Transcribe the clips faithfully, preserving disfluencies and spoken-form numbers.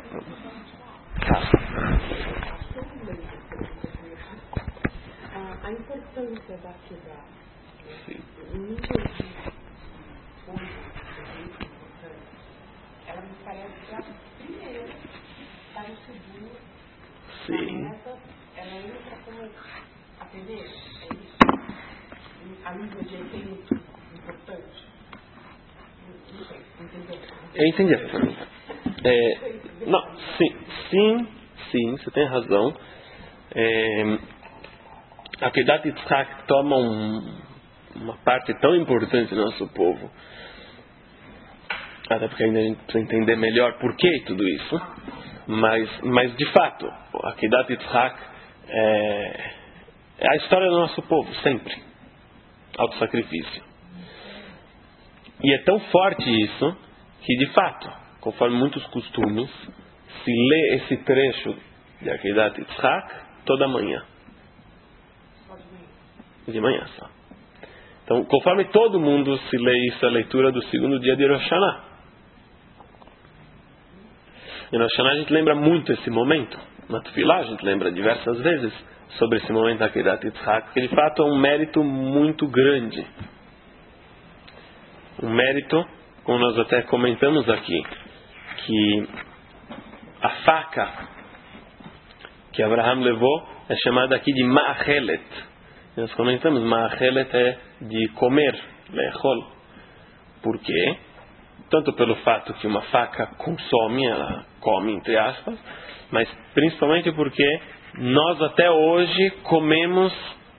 A importância da Kedah. Sim. Ela me parece que a primeira está em seguro. Sim. Ela entra como a primeira. É isso? A língua de é muito importante. Não sei, entendeu? Eu entendi a pergunta. É, não, sim, sim, sim, você tem razão. É, a Kedat Yitzhak toma um, uma parte tão importante do nosso povo. Até porque ainda a gente precisa entender melhor por que tudo isso. Mas, mas de fato, a Kedat Yitzhak é, é a história do nosso povo, sempre. Autossacrifício. E é tão forte isso que, de fato, conforme muitos costumes, se lê esse trecho de Akedat Yitzhak toda manhã. De manhã só. Então, conforme todo mundo se lê isso, a leitura do segundo dia de Rosh Hashanah. Em Rosh Hashanah a gente lembra muito esse momento. Na Tefilá a gente lembra diversas vezes sobre esse momento da Akedat Yitzhak, que de fato é um mérito muito grande. Um mérito, como nós até comentamos aqui, que a faca que Abraham levou é chamada aqui de Ma'achelet. Nós comentamos, Ma'achelet é de comer, lechol. Por quê? Tanto pelo fato que uma faca consome, ela come entre aspas, mas principalmente porque nós até hoje comemos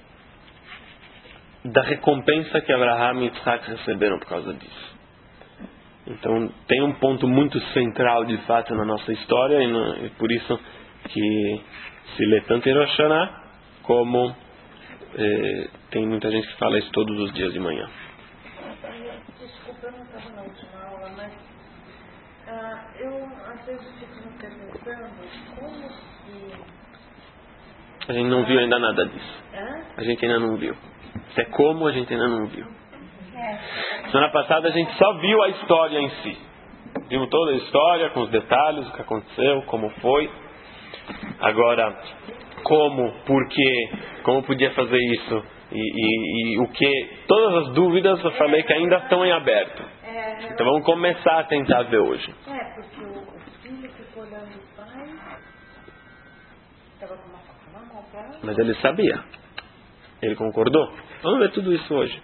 da recompensa que Abraham e Yitzhak receberam por causa disso. Então tem um ponto muito central de fato na nossa história, e, no, e por isso que se lê tanto em Rosh Hashanah, como eh, tem muita gente que fala isso todos os dias de manhã. Desculpa, eu não estava na última aula, mas ah, eu às vezes fico me perguntando como que... A gente não viu ainda nada disso. Hã? A gente ainda não viu. Se é como, a gente ainda não viu. É. Semana passada a gente só viu a história em si. Viu toda a história, com os detalhes, o que aconteceu, como foi. Agora, como, por quê, como podia fazer isso e, e, e o que, todas as dúvidas eu falei que ainda estão em aberto. É, Então vamos começar a tentar ver hoje. é porque o, o filho ficou olhando o pai, estava com uma faca na mão pra... Mas ele sabia. Ele concordou? Vamos ver tudo isso hoje.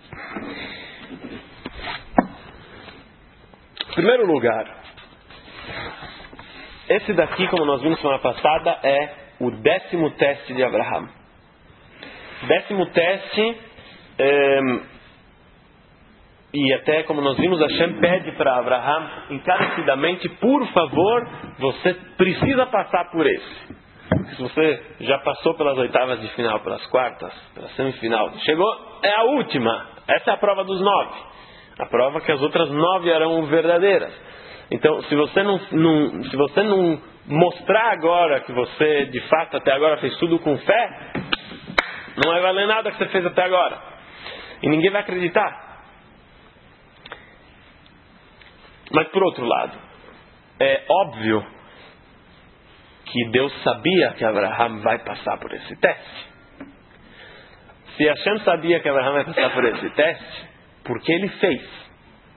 Em primeiro lugar, esse daqui, como nós vimos semana passada, é o décimo teste de Abraham. Décimo teste, é, e até como nós vimos, Hashem pede para Abraham encarecidamente, por favor, você precisa passar por esse. Porque se você já passou pelas oitavas de final, pelas quartas, pela semifinal, chegou, é a última. Essa é a prova dos nove. A prova que as outras nove eram verdadeiras. Então, se você não, não, se você não mostrar agora que você, de fato, até agora fez tudo com fé, não vai valer nada que você fez até agora. E ninguém vai acreditar. Mas, por outro lado, é óbvio que Deus sabia que Abraham vai passar por esse teste. Se Hashem sabia que Abraham vai passar por esse teste, por que ele fez?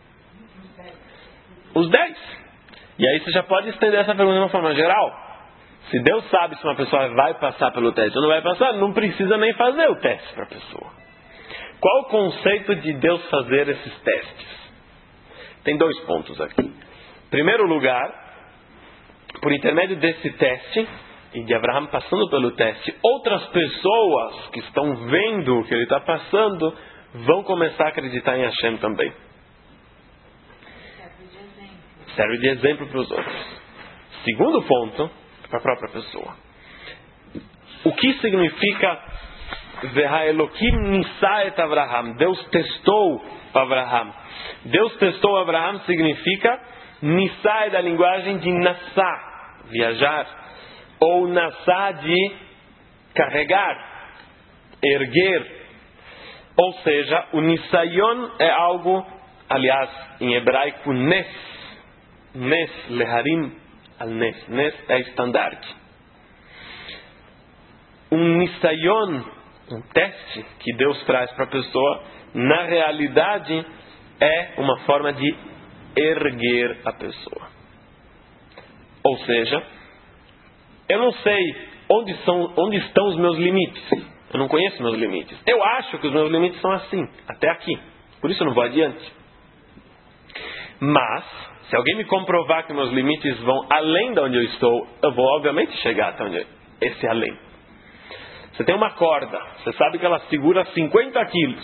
Os dez. E aí você já pode estender essa pergunta de uma forma geral. Se Deus sabe se uma pessoa vai passar pelo teste ou não vai passar, não precisa nem fazer o teste para a pessoa. Qual o conceito de Deus fazer esses testes? Tem dois pontos aqui. Em primeiro lugar, por intermédio desse teste, e de Abraham passando pelo teste, outras pessoas que estão vendo o que ele está passando, vão começar a acreditar em Hashem também. Serve de exemplo para os outros. Segundo ponto, para a própria pessoa. O que significa Veha Elokim Nisa et Abraham? Deus testou Abraham. Deus testou Abraham significa Nisa é da linguagem de Nassá, viajar, ou Nassá de carregar, erguer. Ou seja, o Nisayon é algo, aliás, em hebraico, Nes, Nes, Leharim, al-Nes. Nes é estandarte. Um nisayon, um teste que Deus traz para a pessoa, na realidade é uma forma de erguer a pessoa. Ou seja, eu não sei onde, são, onde estão os meus limites. Eu não conheço meus limites. Eu acho que os meus limites são assim, até aqui. Por isso eu não vou adiante. Mas, se alguém me comprovar que meus limites vão além de onde eu estou, eu vou obviamente chegar até onde eu, esse além. Você tem uma corda, você sabe que ela segura cinquenta quilos.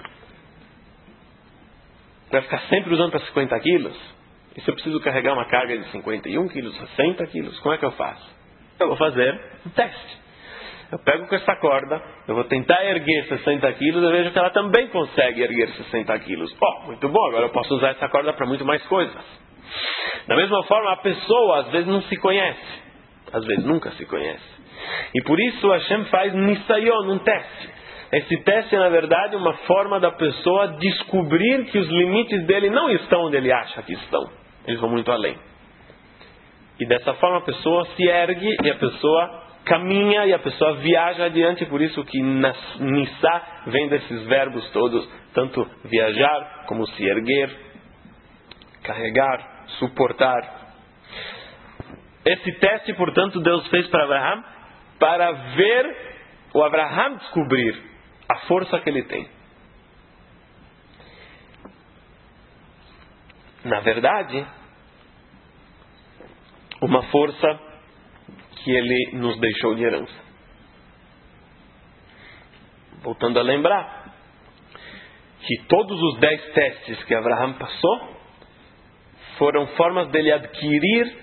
Vai ficar sempre usando para cinquenta quilos? E se eu preciso carregar uma carga de cinquenta e um quilos, sessenta quilos, como é que eu faço? Eu vou fazer um teste. Eu pego com essa corda, eu vou tentar erguer sessenta quilos, eu vejo que ela também consegue erguer sessenta quilos. Oh, muito bom, agora eu posso usar essa corda para muito mais coisas. Da mesma forma, a pessoa às vezes não se conhece. Às vezes nunca se conhece. E por isso Hashem faz nisayon, um teste. Esse teste é, na verdade, uma forma da pessoa descobrir que os limites dele não estão onde ele acha que estão. Eles vão muito além. E dessa forma a pessoa se ergue e a pessoa caminha e a pessoa viaja adiante. Por isso que Nissa vem desses verbos todos, tanto viajar como se erguer, carregar, suportar. Esse teste, portanto, Deus fez para Abraham para ver o Abraham descobrir a força que ele tem. Na verdade, uma força que ele nos deixou de herança. Voltando a lembrar que todos os dez testes que Abraham passou foram formas dele adquirir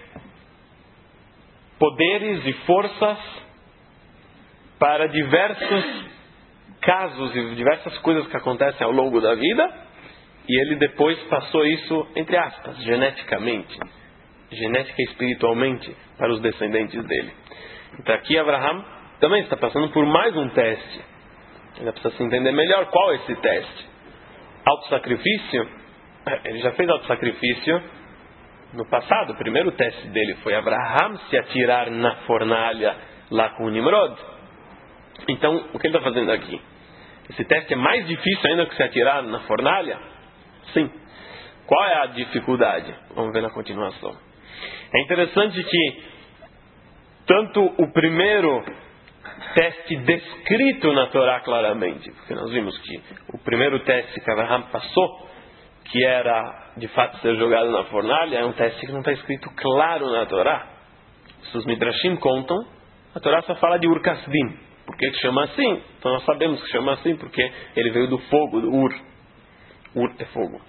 poderes e forças para diversos casos e diversas coisas que acontecem ao longo da vida, e ele depois passou isso, entre aspas, geneticamente, genética e espiritualmente, para os descendentes dele. Então aqui Abraham também está passando por mais um teste. Ainda precisa se entender melhor qual é esse teste. Autossacrifício, ele já fez autossacrifício no passado. O primeiro teste dele foi Abraham se atirar na fornalha lá com o Nimrod. Então, o que ele está fazendo aqui? Esse teste é mais difícil ainda que se atirar na fornalha? Sim. Qual é a dificuldade? Vamos ver na continuação. É interessante que tanto o primeiro teste descrito na Torá claramente, porque nós vimos que o primeiro teste que Abraham passou, que era de fato ser jogado na fornalha, é um teste que não está escrito claro na Torá. Se os Midrashim contam, a Torá só fala de Ur Kasdim. Por que que chama assim? Então nós sabemos que chama assim porque ele veio do fogo, do Ur. Ur é fogo.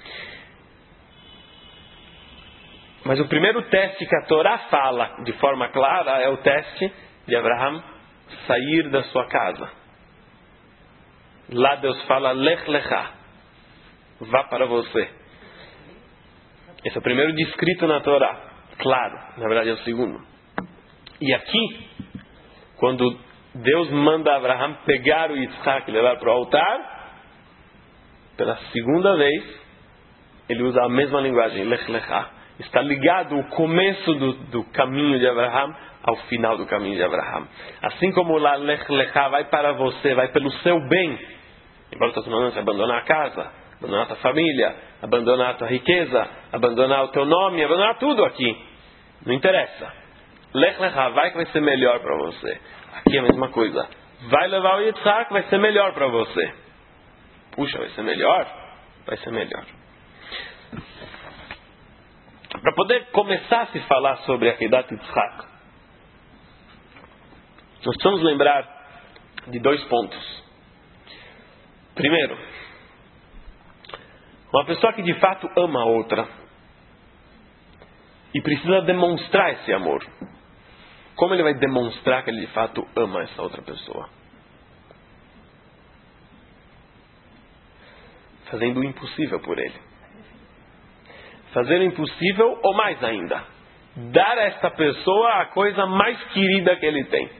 Mas o primeiro teste que a Torá fala de forma clara é o teste de Abraham sair da sua casa. Lá Deus fala, Lech Lecha, vá para você. Esse é o primeiro descrito na Torá. Claro, na verdade é o segundo. E aqui, quando Deus manda Abraham pegar o Yitzhak e levar para o altar, pela segunda vez, ele usa a mesma linguagem, Lech Lecha. Está ligado o começo do, do caminho de Abraham ao final do caminho de Abraham. Assim como lá Lech Lecha vai para você, vai pelo seu bem. Embora está falando de abandonar a casa, abandonar a tua família, abandonar a tua riqueza, abandonar o teu nome, abandonar tudo aqui. Não interessa. Lech Lecha, vai que vai ser melhor para você. Aqui é a mesma coisa. Vai levar o Yitzhak, vai ser melhor para você. Puxa, vai ser melhor? Vai ser melhor. Para poder começar a se falar sobre a Akedat Yitzhak, nós precisamos lembrar de dois pontos. Primeiro, uma pessoa que de fato ama a outra e precisa demonstrar esse amor. Como ele vai demonstrar que ele de fato ama essa outra pessoa? Fazendo o impossível por ele. Fazer o impossível, ou mais ainda, dar a esta pessoa a coisa mais querida que ele tem.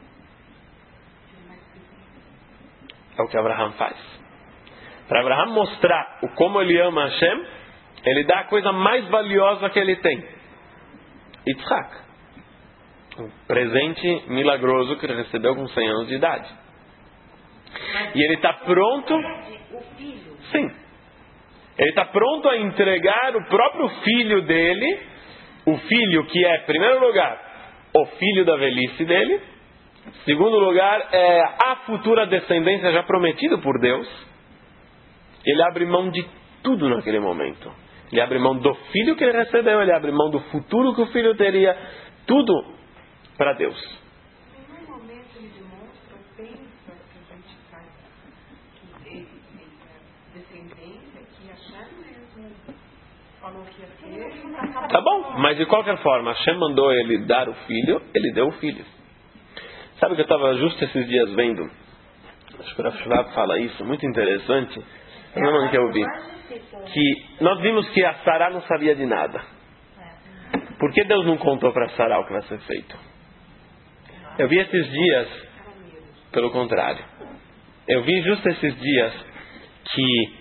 É o que Abraham faz. Para Abraham mostrar o como ele ama Hashem, ele dá a coisa mais valiosa que ele tem. Yitzhak. Um presente milagroso que ele recebeu com cem anos de idade. E ele está pronto... O filho. Sim. Ele está pronto a entregar o próprio filho dele, o filho que é, em primeiro lugar, o filho da velhice dele. Segundo lugar, é a futura descendência já prometida por Deus. Ele abre mão de tudo naquele momento. Ele abre mão do filho que ele recebeu, ele abre mão do futuro que o filho teria, tudo para Deus. Em nenhum momento ele demonstra ou pensa que a gente faz que ele tem descendência, que Hashem mesmo falou que ia ser. Tá bom, mas de qualquer forma, Hashem mandou ele dar o filho, ele deu o filho. Sabe que eu estava justo esses dias vendo, acho que o Rav Shvab fala isso, muito interessante, é uma que eu vi, que nós vimos que a Sará não sabia de nada. Por que Deus não contou para Sará o que vai ser feito? Eu vi esses dias, pelo contrário, eu vi justo esses dias que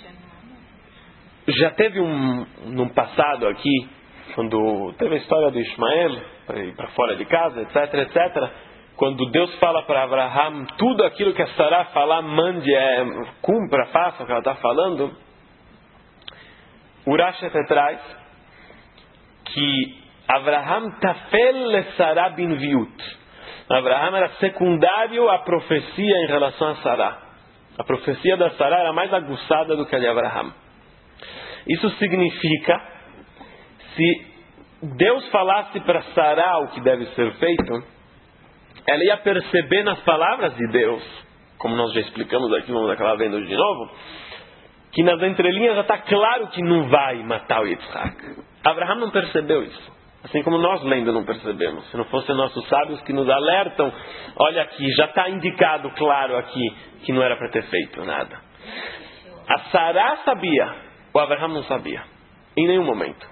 já teve um, num passado aqui, quando teve a história do Ismael, para ir para fora de casa, etc, etcétera, quando Deus fala para Abraham, tudo aquilo que a Sará falar, mande, é, cumpra, faça o que ela está falando. Urash até traz que Abraham tafel le Sará bin viut. Abraham era secundário à profecia em relação a Sará. A profecia da Sará era mais aguçada do que a de Abraham. Isso significa, se Deus falasse para Sará o que deve ser feito, ela ia perceber nas palavras de Deus, como nós já explicamos aqui, vamos acabar vendo de novo, que nas entrelinhas já está claro que não vai matar o Yitzhak. Abraham não percebeu isso. Assim como nós lendo não percebemos. Se não fossem nossos sábios que nos alertam, olha aqui, já está indicado claro aqui que não era para ter feito nada. A Sará sabia, o Abraham não sabia. Em nenhum momento.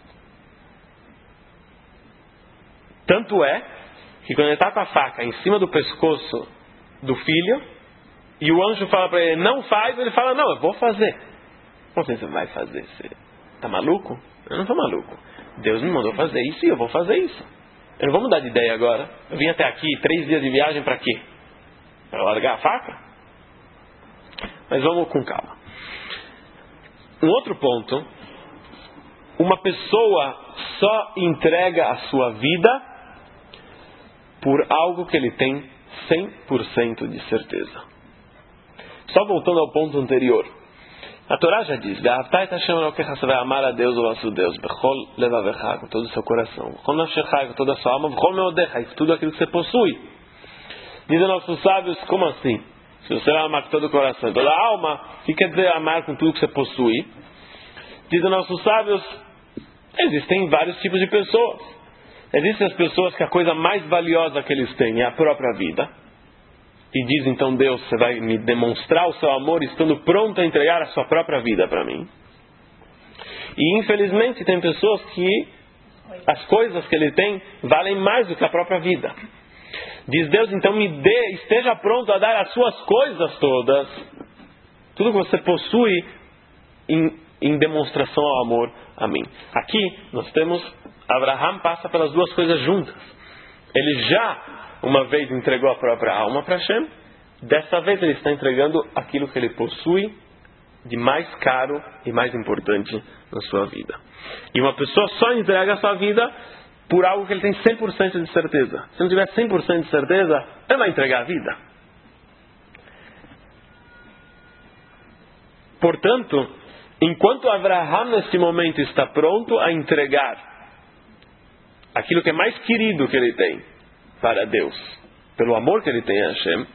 Tanto é que quando ele está com a faca em cima do pescoço do filho, e o anjo fala para ele, não faz, ele fala, não, eu vou fazer. Como assim você vai fazer? Você está maluco? Eu não estou maluco. Deus me mandou fazer isso e eu vou fazer isso. Eu não vou mudar de ideia agora. Eu vim até aqui, três dias de viagem para quê? Para largar a faca? Mas vamos com calma. Um outro ponto, uma pessoa só entrega a sua vida por algo que ele tem cem por cento de certeza. Só voltando ao ponto anterior. A Torá já diz, você vai amar a Deus, o nosso Deus, com todo o seu coração, com toda a sua alma, com tudo aquilo que você possui. Dizem nossos sábios, como assim? Se você vai amar com todo o coração e toda a alma, o que quer dizer amar com tudo que você possui? Dizem nossos sábios, existem vários tipos de pessoas. Existem as pessoas que a coisa mais valiosa que eles têm é a própria vida. E diz então Deus, você vai me demonstrar o seu amor estando pronto a entregar a sua própria vida para mim. E infelizmente tem pessoas que as coisas que ele tem valem mais do que a própria vida. Diz Deus, então me dê, esteja pronto a dar as suas coisas todas, tudo que você possui em, em demonstração ao amor a mim. Aqui nós temos, Abraham passa pelas duas coisas juntas. Ele já uma vez entregou a própria alma para Hashem, dessa vez ele está entregando aquilo que ele possui de mais caro e mais importante na sua vida. E uma pessoa só entrega a sua vida por algo que ele tem cem por cento de certeza. Se não tiver cem por cento de certeza, ele vai entregar a vida. Portanto, enquanto Abraham nesse momento está pronto a entregar aquilo que é mais querido que ele tem para Deus, pelo amor que ele tem a Hashem,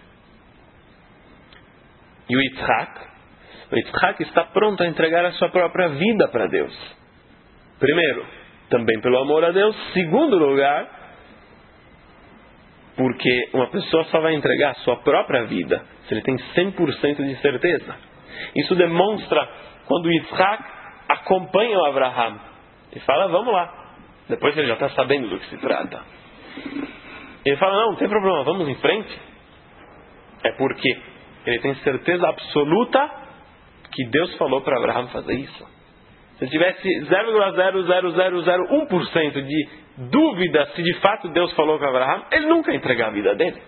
e o Yitzhak, o Yitzhak está pronto a entregar a sua própria vida para Deus. Primeiro, também pelo amor a Deus. Segundo lugar, porque uma pessoa só vai entregar a sua própria vida se ele tem cem por cento de certeza. Isso demonstra quando o Yitzhak acompanha o Abraham e fala, vamos lá. Depois ele já está sabendo do que se trata. Ele fala, não, não tem problema, vamos em frente. É porque ele tem certeza absoluta que Deus falou para Abraham fazer isso. Se tivesse zero vírgula zero zero zero zero um por cento de dúvida se de fato Deus falou com Abraham, ele nunca ia entregar a vida dele.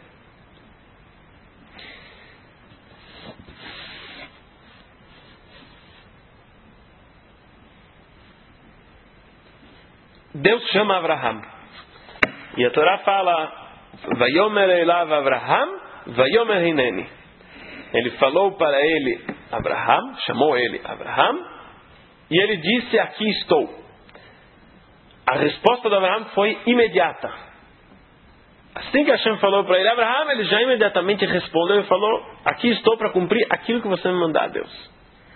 Deus chama Abraham. E a Torá fala, Vayomer elav Abraham, Vayomer hineni. Ele falou para ele, Abraham, chamou ele Abraham, e ele disse, aqui estou. A resposta de Abraham foi imediata. Assim que Hashem falou para ele, Abraham, ele já imediatamente respondeu e falou, aqui estou para cumprir aquilo que você me mandar, Deus.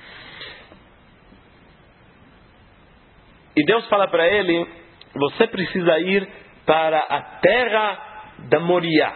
E Deus fala para ele, você precisa ir para a terra da Moriá.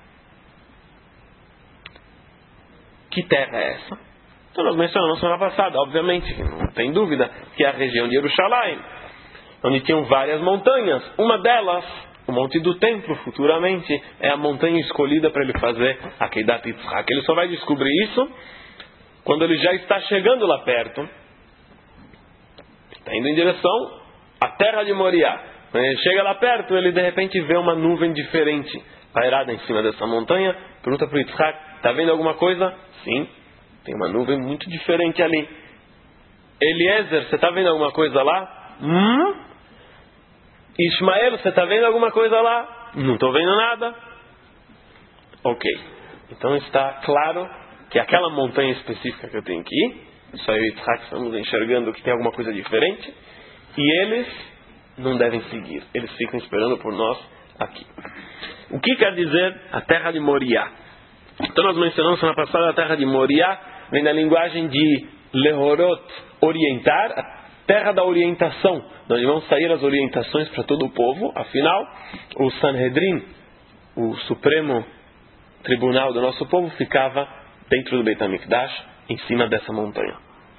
Que terra é essa? Então nós mencionamos na semana passada, obviamente, não tem dúvida, que é a região de Jerusalém, onde tinham várias montanhas. Uma delas, o Monte do Templo, futuramente, é a montanha escolhida para ele fazer a Keidat Yitzhak. Ele só vai descobrir isso quando ele já está chegando lá perto, está indo em direção à terra de Moriá. Quando ele chega lá perto, ele de repente vê uma nuvem diferente pairada em cima dessa montanha. Pergunta para o Yitzhak, está vendo alguma coisa? Sim, tem uma nuvem muito diferente ali. Eliezer, você está vendo alguma coisa lá? Hum? Ismael, você está vendo alguma coisa lá? Não estou vendo nada. Ok, então está claro que aquela montanha específica que eu tenho que ir, só eu e Yitzhak estamos enxergando que tem alguma coisa diferente, e eles não devem seguir, eles ficam esperando por nós aqui. O que quer dizer a terra de Moriá? Então nós mencionamos semana passada a terra de Moriá, vem da linguagem de Lehorot, orientar, a terra da orientação, onde vão sair as orientações para todo o povo. Afinal, o Sanhedrin, o Supremo Tribunal do nosso povo, ficava dentro do Beit HaMikdash, em cima dessa montanha.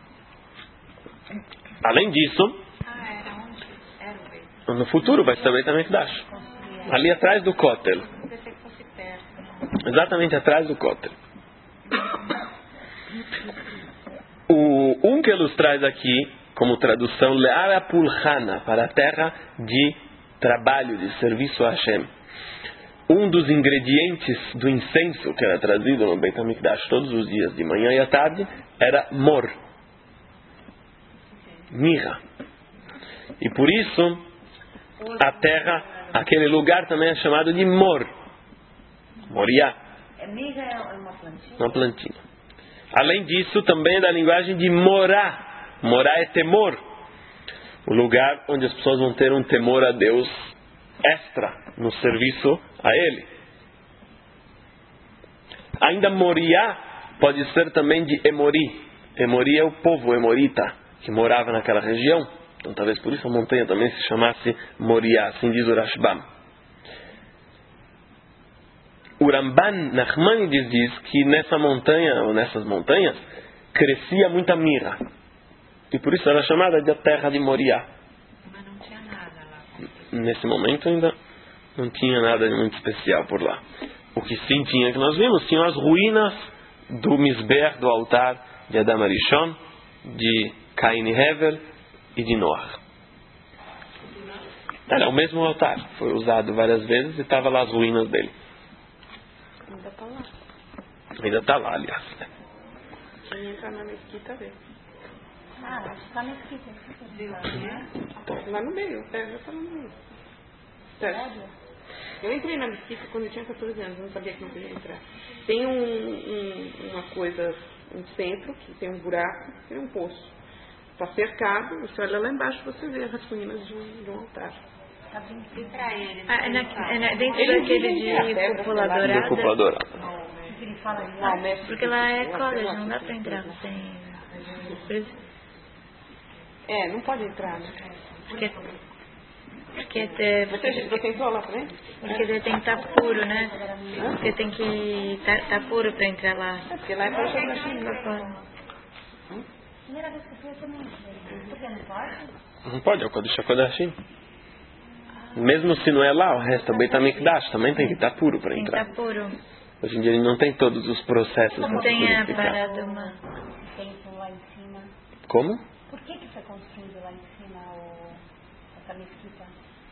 Além disso, no futuro vai ser o Beit HaMikdash, ali atrás do Kotel, exatamente atrás do Kotel. O Unkelus traz aqui como tradução Le'ara Pulhana, para a terra de trabalho, de serviço a Hashem. Um dos ingredientes do incenso que era trazido no Beit HaMikdash todos os dias, de manhã e à tarde, era mor, mirra. E por isso a terra, aquele lugar também é chamado de Mor, Moriá. Mirra é uma plantinha? Uma plantinha. Além disso, também é da linguagem de Morá. Morá é temor, o lugar onde as pessoas vão ter um temor a Deus extra no serviço a Ele. Ainda Moriá pode ser também de Emori. Emori é o povo emorita que morava naquela região. Então talvez por isso a montanha também se chamasse Moriá, assim diz o Rashbam. O Ramban Nachmanides diz que nessa montanha, ou nessas montanhas, crescia muita mirra. E por isso era chamada de a terra de Moriá. Mas não tinha nada lá. Nesse momento ainda não tinha nada de muito especial por lá. O que sim tinha, que nós vimos, tinham as ruínas do Misber, do altar de Adam Arishon, de Caim e Hevel e de Noah. Era o mesmo altar, foi usado várias vezes e estava lá as ruínas dele. Ainda está lá. Ainda está lá, aliás. Quem entra na mesquita vê. Ah, acho que está na esquita. Lá no meio, é, já está lá no meio. Sério? Eu entrei na mesquita quando eu tinha quatorze anos, eu não sabia que não podia entrar. Tem um, um, uma coisa, um centro, que tem um buraco, tem um poço. Está cercado, você olha lá embaixo, você vê as ruínas de um, de um altar. E pra ele? Ah, é, na, é na, dentro Ele daquele dizem que é a de pedra cúpula solar. dourada. De cúpula dourada. Ele fala ali, Não, mestre, porque lá é uma college, pedra não dá pra assim, entrar né? sem... Por isso- É, não pode entrar, né? Porque, porque, te, Você, você entrou lá frente? porque ele tem que estar puro, né? Porque tem que estar tá, tá puro pra entrar lá. É, porque lá é para chegar na China. Primeira vez que eu fui, eu também. Porque não pode? Não pode, é o Kodesh HaKodashim. Mesmo se não é lá, o resto é o Beit HaMikdash, também tem que estar puro para Tem que entrar. estar puro. Hoje em dia ele não tem todos os processos Não para tem a purificar. parada uma... Templo lá em cima. Como? Por que que foi construído lá em cima o, essa mesquita?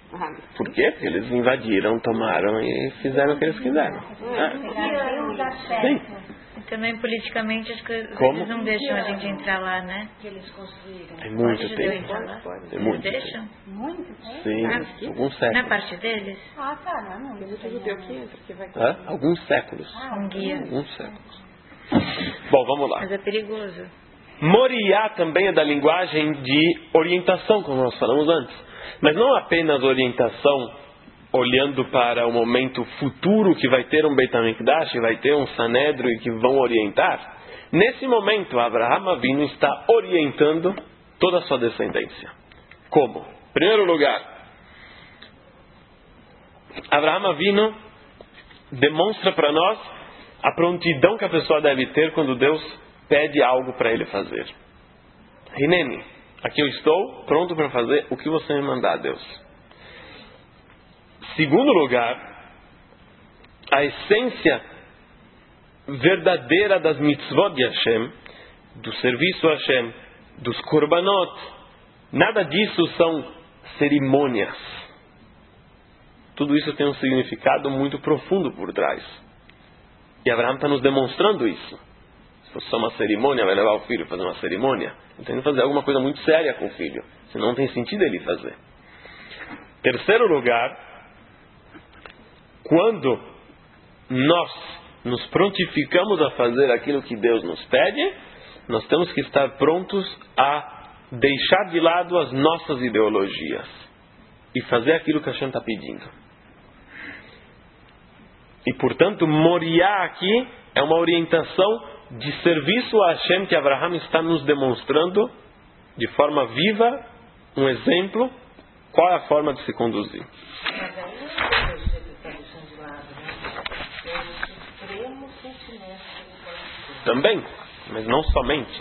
Por quê? Porque eles invadiram, tomaram e fizeram o que eles quiseram. É. Sim. E também politicamente as coisas Como? eles não deixam a gente entrar lá, né? Que eles construíram. Tem muito Pode judeu tempo. entrar lá? Tem muito tempo. Deixam? Muito tempo? Sim, Ah, alguns não é séculos. parte deles? Ah, tá, não é muito. Tem muito judeu que entra, que vai... Hã? Alguns séculos. Um guia. Alguns séculos. Bom, vamos lá. Mas é perigoso. Moriá também é da linguagem de orientação, como nós falamos antes. Mas não apenas orientação olhando para o momento futuro que vai ter um Beit HaMikdash, vai ter um Sanedro e que vão orientar. Nesse momento, Abraham Avinu está orientando toda a sua descendência. Como? Em primeiro lugar, Abraham Avinu demonstra para nós a prontidão que a pessoa deve ter quando Deus pede algo para ele fazer. Hineni, aqui eu estou pronto para fazer o que você me mandar, Deus. Segundo lugar, a essência verdadeira das mitzvot de Hashem, do serviço a Hashem, dos korbanot, nada disso são cerimônias. Tudo isso tem um significado muito profundo por trás. E Abraão está nos demonstrando isso. Se fosse só uma cerimônia, vai levar o filho a fazer uma cerimônia. Ele tem que fazer alguma coisa muito séria com o filho. Senão não tem sentido ele fazer. Terceiro lugar, quando nós nos prontificamos a fazer aquilo que Deus nos pede, nós temos que estar prontos a deixar de lado as nossas ideologias e fazer aquilo que a Hashem está pedindo. E portanto, Moriá aqui é uma orientação de serviço a Hashem que Abraham está nos demonstrando de forma viva, um exemplo, qual é a forma de se conduzir. Mas aí não é que ele está deixando de lado, né? É o supremo sentimento que ele pode ter. Também, mas não somente.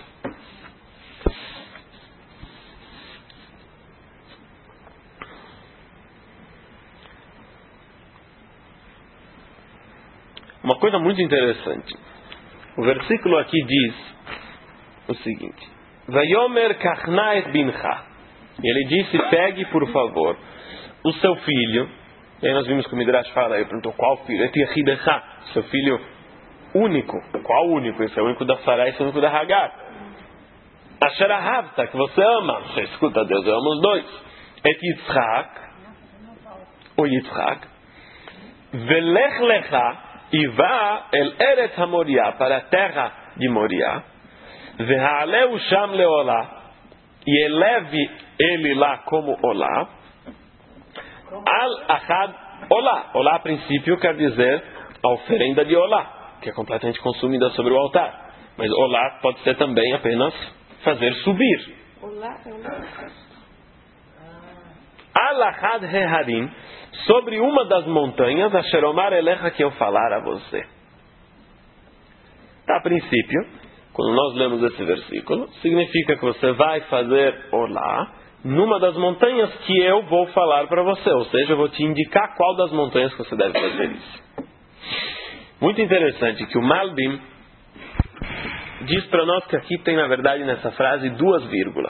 Uma coisa muito interessante. O versículo aqui diz o seguinte: Vayomer kachna et bincha. Ele disse: pegue, por favor, o seu filho. E aí nós vimos que o Midrash fala, ele perguntou qual filho? Et yechidecha, seu filho único. Qual único? Esse é o único da Sarai, esse é o único da Hagar. Asher ahavta, que você ama. Você escuta, Deus, eu amo os dois. Et Yitzhak, o Yitzhak. Velech lecha, e vá el Eretz HaMoriá, para a terra de Moriá. Ve'aleu sham leolá, e eleve ele lá como olá. Al achad olá. Olá, a princípio, quer dizer a oferenda de olá, que é completamente consumida sobre o altar. Mas olá pode ser também apenas fazer subir. Olá, olá. Al achad heharim, sobre uma das montanhas, a Sheromar Elecha, que eu falar a você. A princípio, quando nós lemos esse versículo, significa que você vai fazer olá numa das montanhas que eu vou falar para você. Ou seja, eu vou te indicar qual das montanhas que você deve fazer isso. Muito interessante que o Malbim diz para nós que aqui tem, na verdade, nessa frase, duas vírgulas.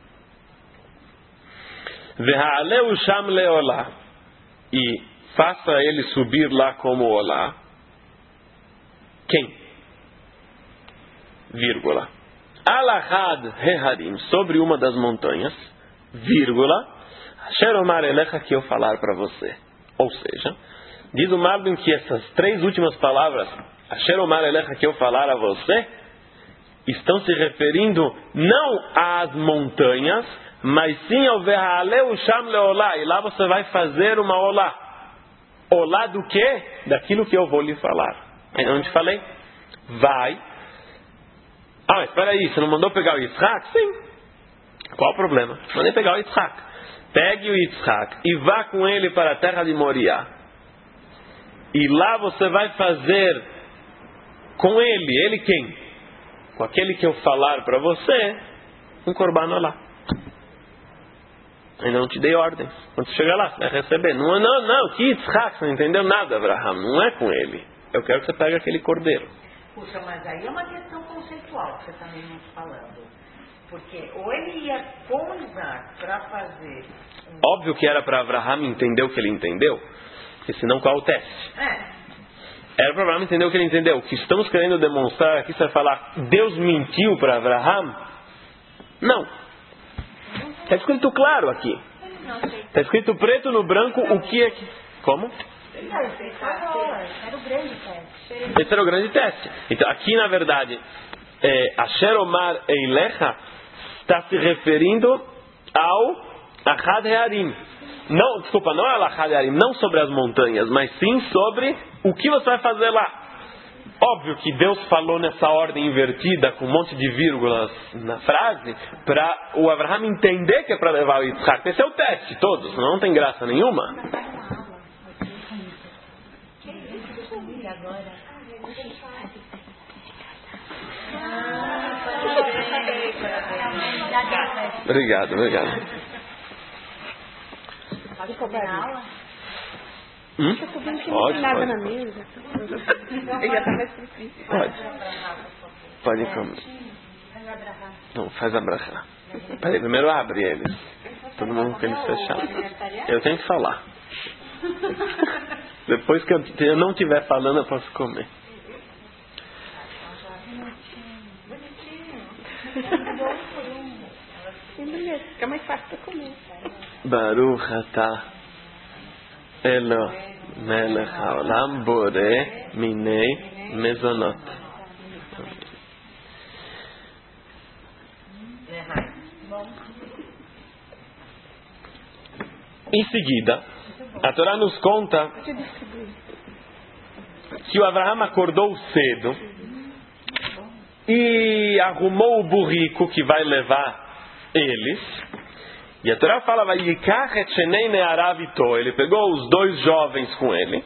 Ve'aleu sham leolá, e faça ele subir lá como olá. Quem? Vírgula. Alahad reharim, sobre uma das montanhas, vírgula, Sheromar Elecha, que eu falar para você. Ou seja, diz o Malbim que essas três últimas palavras, Sheromar Elecha, que eu falar a você, estão se referindo não às montanhas, mas sim ao Ve'aleu sham leolá, e lá você vai fazer uma olá. Olá do quê? Daquilo que eu vou lhe falar. Aí onde falei? Vai. Ah, mas espera aí, você não mandou pegar o Yitzhak? Sim. Qual o problema? Mandei pegar o Yitzhak. Pegue o Yitzhak e vá com ele para a terra de Moriá. E lá você vai fazer com ele, ele quem? Com aquele que eu falar para você, um corban olá. Ainda não te dei ordens. Quando você chegar lá, você vai receber. Não, não, não, que Yitzhak, você não entendeu nada, Abraham. Não é com ele. Eu quero que você pegue aquele cordeiro. Puxa, mas aí é uma questão conceitual que você está mesmo falando. Porque ou ele ia com Isaac para fazer... Um... Óbvio que era para Abraham entender o que ele entendeu, porque senão qual é o teste? É. Era para Abraham entender o que ele entendeu. O que estamos querendo demonstrar aqui, você vai falar, Deus mentiu para Abraham? Não. Está escrito claro aqui. Está escrito preto no branco o que é que... Como? Era o grande teste. Esse era o grande teste. Então, aqui na verdade, é, Asher Omar Eilecha está se referindo ao Achad Hearim. Não, desculpa, não é o Achad Hearim, não sobre as montanhas, mas sim sobre o que você vai fazer lá. Óbvio que Deus falou nessa ordem invertida, com um monte de vírgulas na frase, para o Abraham entender que é para levar o Yitzhak. Esse é o teste, todos, senão não tem graça nenhuma. Obrigado, obrigado. Pode comer na aula? Hum? Eu tô vendo que não Pode, tem nada pode. na mesa. Eu já tá mais difícil. Pode. Pode comer. Não, faz a bracha. Peraí, primeiro abre eles. Todo mundo com eles fechados. Eu tenho que falar. Depois que eu, eu não estiver falando, eu posso comer. Fica mais fácil pra comer. Baruch atah Elo melech haolam boreh minei mezonot. Em seguida, a Torá nos conta que o Abraham acordou cedo e arrumou o burrico que vai levar eles. E a Torá fala, vai yikach et shenei ne'arav ito. Ele pegou os dois jovens com ele.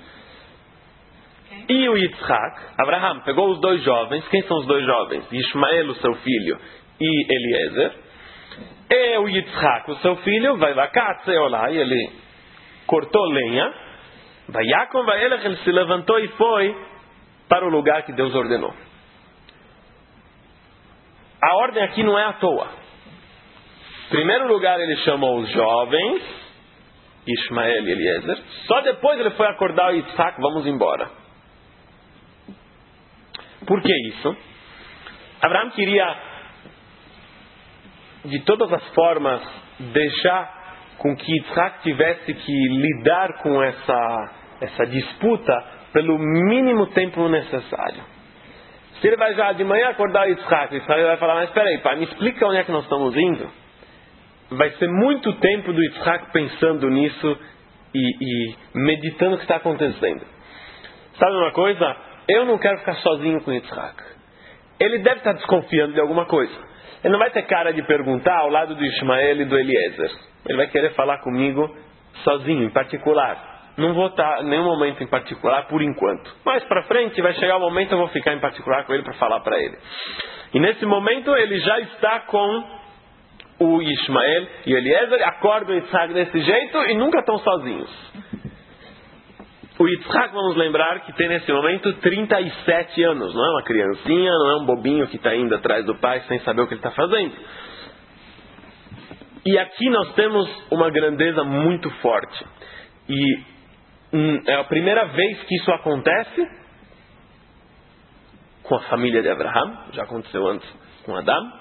E o Yitzhak, Abraham pegou os dois jovens. Quem são os dois jovens? Ismael, o seu filho, e Eliezer. E o Yitzhak, o seu filho, vai lá, lá, e ele cortou lenha. Vai Yaakov, vai ele, ele se levantou e foi para o lugar que Deus ordenou. A ordem aqui não é à toa. Em primeiro lugar ele chamou os jovens, Ismael e Eliezer. Só depois ele foi acordar o Yitzhak, vamos embora. Por que isso? Abraham queria, de todas as formas, deixar com que Yitzhak tivesse que lidar com essa, essa disputa pelo mínimo tempo necessário. Se ele vai já de manhã acordar o Yitzhak, o Yitzhak vai falar, mas espera aí, pai, me explica onde é que nós estamos indo. Vai ser muito tempo do Yitzhak pensando nisso e, e meditando o que está acontecendo. Sabe uma coisa? Eu não quero ficar sozinho com o Yitzhak. Ele deve estar desconfiando de alguma coisa. Ele não vai ter cara de perguntar ao lado do Ismael e do Eliezer. Ele vai querer falar comigo sozinho, em particular. Não vou estar em nenhum momento em particular por enquanto. Mais para frente vai chegar o momento eu vou ficar em particular com ele para falar para ele. E nesse momento ele já está com o Ismael e o Eliezer, acordam o Yitzhak desse jeito e nunca estão sozinhos. O Yitzhak, vamos lembrar, que tem nesse momento trinta e sete anos. Não é uma criancinha, não é um bobinho que está indo atrás do pai sem saber o que ele está fazendo. E aqui nós temos uma grandeza muito forte. E hum, é a primeira vez que isso acontece com a família de Abraham. Já aconteceu antes com Adão.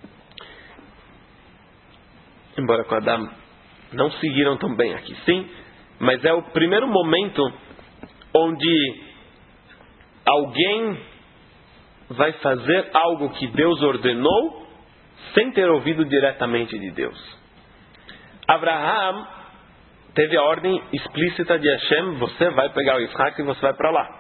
Embora com Adão não seguiram tão bem aqui, sim. Mas é o primeiro momento onde alguém vai fazer algo que Deus ordenou sem ter ouvido diretamente de Deus. Abraham teve a ordem explícita de Hashem, você vai pegar o Yitzhak e você vai para lá.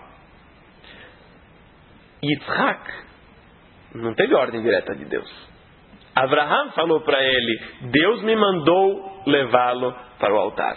Yitzhak não teve ordem direta de Deus. Abraham falou para ele, Deus me mandou levá-lo para o altar.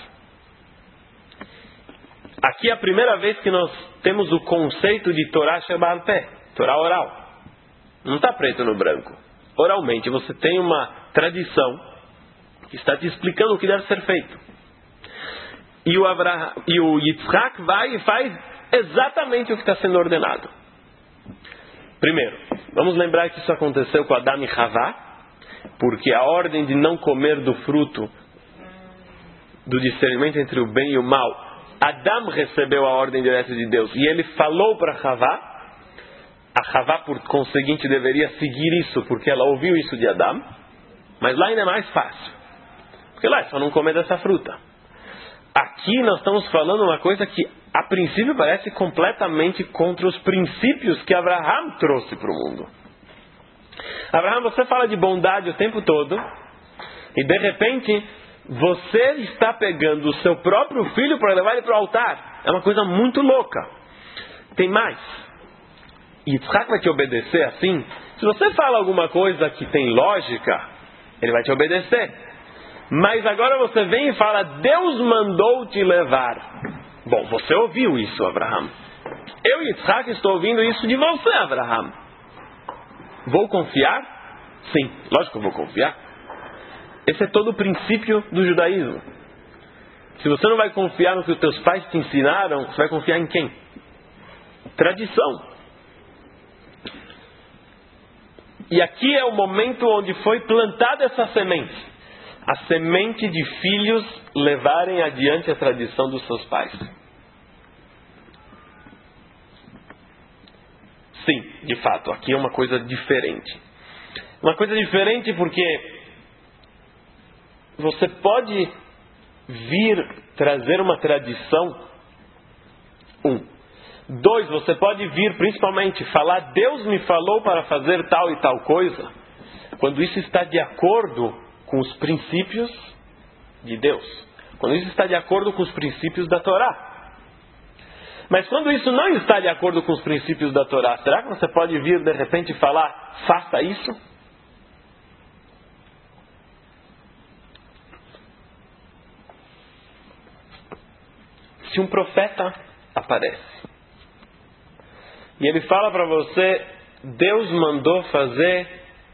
Aqui é a primeira vez que nós temos o conceito de Torá Sheba'al Peh, Torá oral. Não está preto no branco. Oralmente você tem uma tradição que está te explicando o que deve ser feito. E o, Abraham, e o Yitzhak vai e faz exatamente o que está sendo ordenado. Primeiro, vamos lembrar que isso aconteceu com Adão e Havá. Porque a ordem de não comer do fruto do discernimento entre o bem e o mal, Adão recebeu a ordem direta de Deus e ele falou para Havá. A Havá, por conseguinte, deveria seguir isso porque ela ouviu isso de Adão. Mas lá ainda é mais fácil, porque lá é só não comer dessa fruta. Aqui nós estamos falando uma coisa que a princípio parece completamente contra os princípios que Abraham trouxe para o mundo. Abraham, você fala de bondade o tempo todo e de repente você está pegando o seu próprio filho para levar ele para o altar. É uma coisa muito louca. Tem mais. Yitzhak vai te obedecer assim? Se você fala alguma coisa que tem lógica, ele vai te obedecer. Mas agora você vem e fala, Deus mandou te levar. Bom, você ouviu isso, Abraham. Eu, Yitzhak, estou ouvindo isso de você, Abraham. Vou confiar? Sim, lógico que eu vou confiar. Esse é todo o princípio do judaísmo. Se você não vai confiar no que os teus pais te ensinaram, você vai confiar em quem? Tradição. E aqui é o momento onde foi plantada essa semente. A semente de filhos levarem adiante a tradição dos seus pais. Sim, de fato, aqui é uma coisa diferente. Uma coisa diferente porque você pode vir trazer uma tradição. Um. Dois, você pode vir principalmente falar, Deus me falou para fazer tal e tal coisa, quando isso está de acordo com os princípios de Deus. Quando isso está de acordo com os princípios da Torá. Mas quando isso não está de acordo com os princípios da Torá, será que você pode vir de repente e falar, faça isso? Se um profeta aparece e ele fala para você, Deus mandou fazer,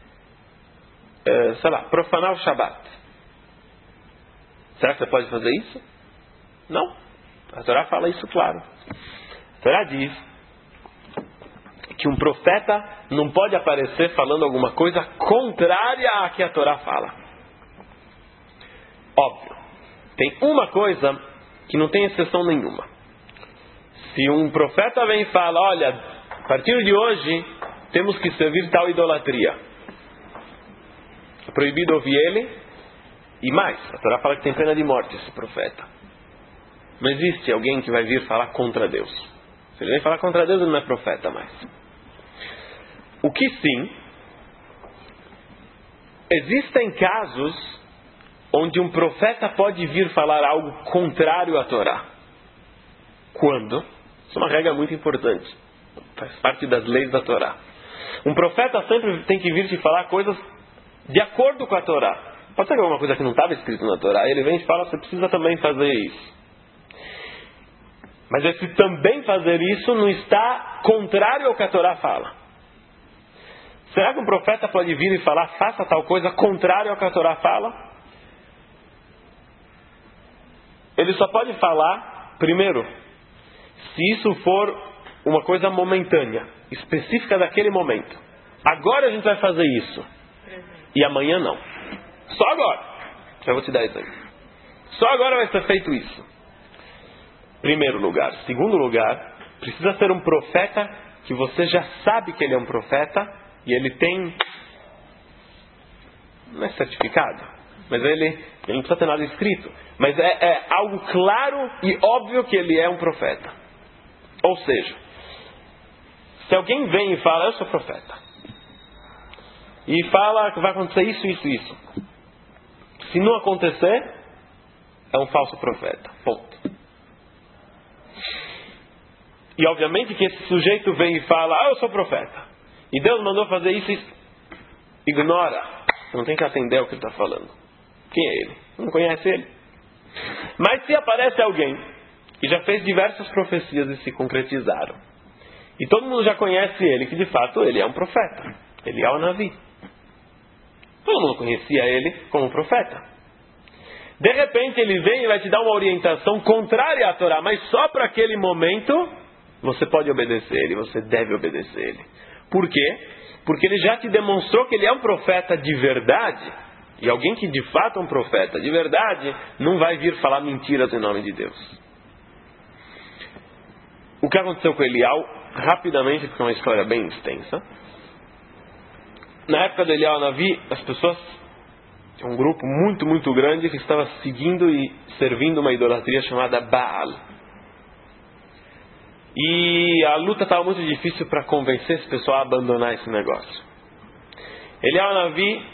é, sei lá, profanar o Shabat. Será que você pode fazer isso? Não. A Torá fala isso claro. A Torá diz que um profeta não pode aparecer falando alguma coisa contrária à que a Torá fala. Óbvio. Tem uma coisa que não tem exceção nenhuma. Se um profeta vem e fala, olha, a partir de hoje temos que servir tal idolatria, é proibido ouvir ele. E mais, a Torá fala que tem pena de morte esse profeta. Não existe alguém que vai vir falar contra Deus. Se ele vem falar contra Deus, ele não é profeta mais. O que sim, existem casos onde um profeta pode vir falar algo contrário à Torá. Quando? Isso é uma regra muito importante. Faz parte das leis da Torá. Um profeta sempre tem que vir te falar coisas de acordo com a Torá. Pode ser alguma coisa que não estava escrito na Torá. Ele vem e fala, você precisa também fazer isso. Mas esse também fazer isso não está contrário ao que a Torá fala. Será que um profeta pode vir e falar, faça tal coisa contrário ao que a Torá fala? Ele só pode falar, primeiro, se isso for uma coisa momentânea, específica daquele momento. Agora a gente vai fazer isso. E amanhã não. Só agora. Já vou te dar isso aí. Só agora vai ser feito isso. Primeiro lugar. Segundo lugar, precisa ser um profeta que você já sabe que ele é um profeta e ele tem, não é certificado, mas ele, ele não precisa ter nada escrito, mas é, é algo claro e óbvio que ele é um profeta. Ou seja, se alguém vem e fala, eu sou profeta, e fala que vai acontecer isso, isso, isso, se não acontecer, é um falso profeta. Ponto. E obviamente que esse sujeito vem e fala, ah, eu sou profeta, e Deus mandou fazer isso, isso. Ignora. Você não tem que atender ao que ele está falando. Quem é ele? Você não conhece ele. Mas se aparece alguém que já fez diversas profecias e se concretizaram, e todo mundo já conhece ele, que de fato ele é um profeta, ele é o Navi. Todo mundo conhecia ele como profeta. De repente ele vem e vai te dar uma orientação contrária à Torá, mas só para aquele momento você pode obedecer ele, você deve obedecer ele. Por quê? Porque ele já te demonstrou que ele é um profeta de verdade. E alguém que de fato é um profeta de verdade não vai vir falar mentiras em nome de Deus. O que aconteceu com Elial, rapidamente, porque é uma história bem extensa. Na época de Elial Navi, as pessoas, um grupo muito, muito grande que estava seguindo e servindo uma idolatria chamada Baal. E a luta estava muito difícil para convencer esse pessoal a abandonar esse negócio. Elial Navi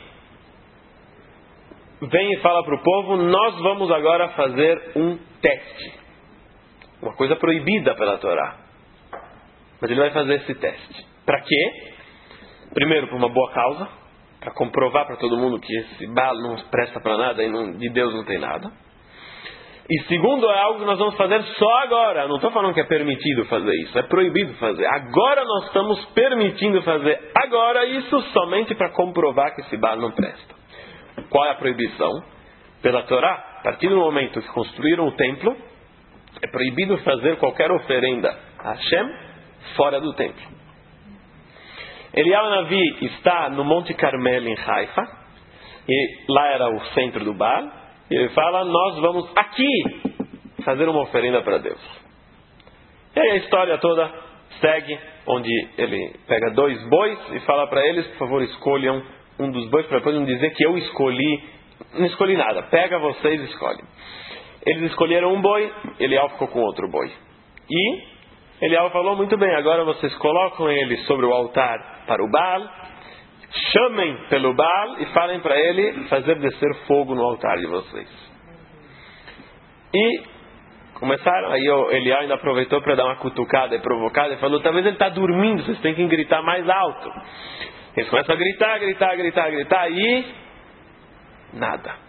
vem e fala para o povo: nós vamos agora fazer um teste. Uma coisa proibida pela Torá. Mas ele vai fazer esse teste. Para quê? Primeiro, por uma boa causa. Para comprovar para todo mundo que esse Baal não presta para nada e não, de Deus não tem nada. E segundo, é algo que nós vamos fazer só agora. Não estou falando que é permitido fazer isso. É proibido fazer. Agora nós estamos permitindo fazer agora isso somente para comprovar que esse Baal não presta. Qual é a proibição? Pela Torá, a partir do momento que construíram o templo, é proibido fazer qualquer oferenda a Hashem fora do templo. Eliyahu Navi está no Monte Carmelo em Haifa, e lá era o centro do Baal, e ele fala: nós vamos aqui fazer uma oferenda para Deus. E aí a história toda segue, onde ele pega dois bois e fala para eles: por favor, escolham um dos bois, para depois não dizer que eu escolhi. Não escolhi nada, pega vocês e escolhem. Eles escolheram um boi, Elial ficou com outro boi. E Elial falou: muito bem, agora vocês colocam ele sobre o altar para o Baal, chamem pelo Baal e falem para ele fazer descer fogo no altar de vocês. E começaram, aí Elial ainda aproveitou para dar uma cutucada e provocada e falou: talvez ele está dormindo, vocês têm que gritar mais alto. Eles começam a gritar, gritar, gritar, gritar e nada.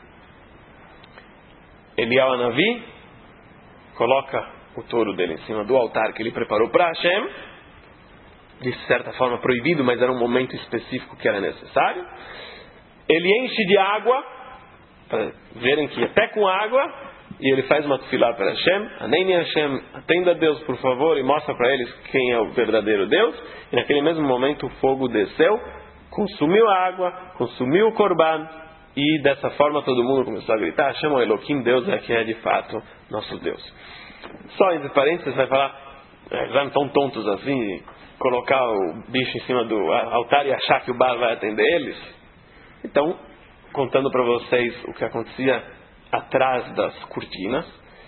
Eliyahu Navi coloca o touro dele em cima do altar que ele preparou para Hashem, de certa forma proibido, mas era um momento específico que era necessário. Ele enche de água, para verem que até com água, e ele faz uma tefilá para Hashem: Aneni Hashem, atenda a Deus por favor, e mostra para eles quem é o verdadeiro Deus. E naquele mesmo momento o fogo desceu, consumiu a água, consumiu o korban, e dessa forma todo mundo começou a gritar: Hashem o Elohim, Deus é que é de fato nosso Deus. Só entre parênteses, vai falar, já não estão tontos assim, colocar o bicho em cima do altar e achar que o Baal vai atender eles? Então, contando para vocês o que acontecia atrás das cortinas,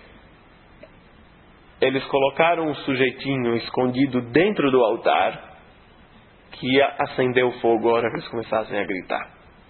eles colocaram um sujeitinho escondido dentro do altar que ia acender o fogo a hora que eles começassem a gritar,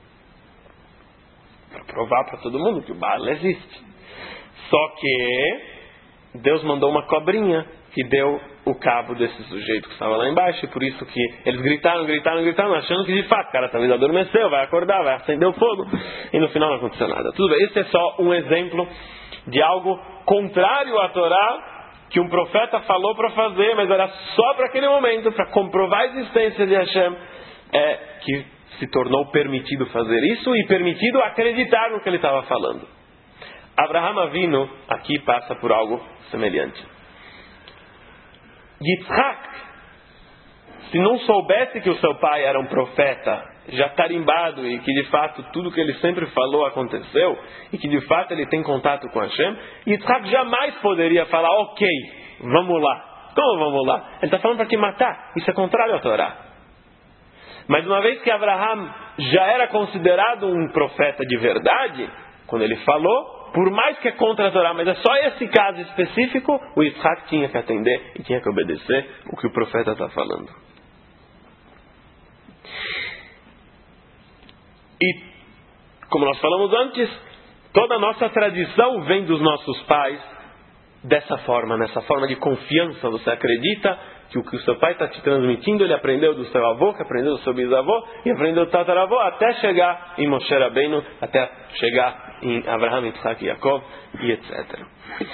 para provar para todo mundo que o Baal existe. Só que Deus mandou uma cobrinha que deu o cabo desse sujeito que estava lá embaixo, e por isso que eles gritaram, gritaram, gritaram, achando que de fato o cara talvez adormeceu, vai acordar, vai acender o fogo, e no final não aconteceu nada. Tudo bem, esse é só um exemplo de algo contrário à Torá, que um profeta falou para fazer, mas era só para aquele momento, para comprovar a existência de Hashem, é, que se tornou permitido fazer isso e permitido acreditar no que ele estava falando. Abraham Avinu aqui passa por algo semelhante. Yitzhak, se não soubesse que o seu pai era um profeta já tarimbado e que de fato tudo que ele sempre falou aconteceu e que de fato ele tem contato com Hashem, Yitzhak jamais poderia falar: ok, vamos lá. Como vamos lá? Ele está falando para te matar. Isso é contrário à Torá. Mas uma vez que Abraham já era considerado um profeta de verdade, quando ele falou, por mais que é contra a Torá, mas é só esse caso específico, o Yitzhak tinha que atender e tinha que obedecer o que o profeta está falando. E, como nós falamos antes, toda a nossa tradição vem dos nossos pais dessa forma, nessa forma de confiança. Você acredita que o que o seu pai está te transmitindo, ele aprendeu do seu avô, que aprendeu do seu bisavô, e aprendeu do tataravô, até chegar em Moshe Rabbeinu, até chegar em Abraham, Yitzhak e Yaakov, e etcétera.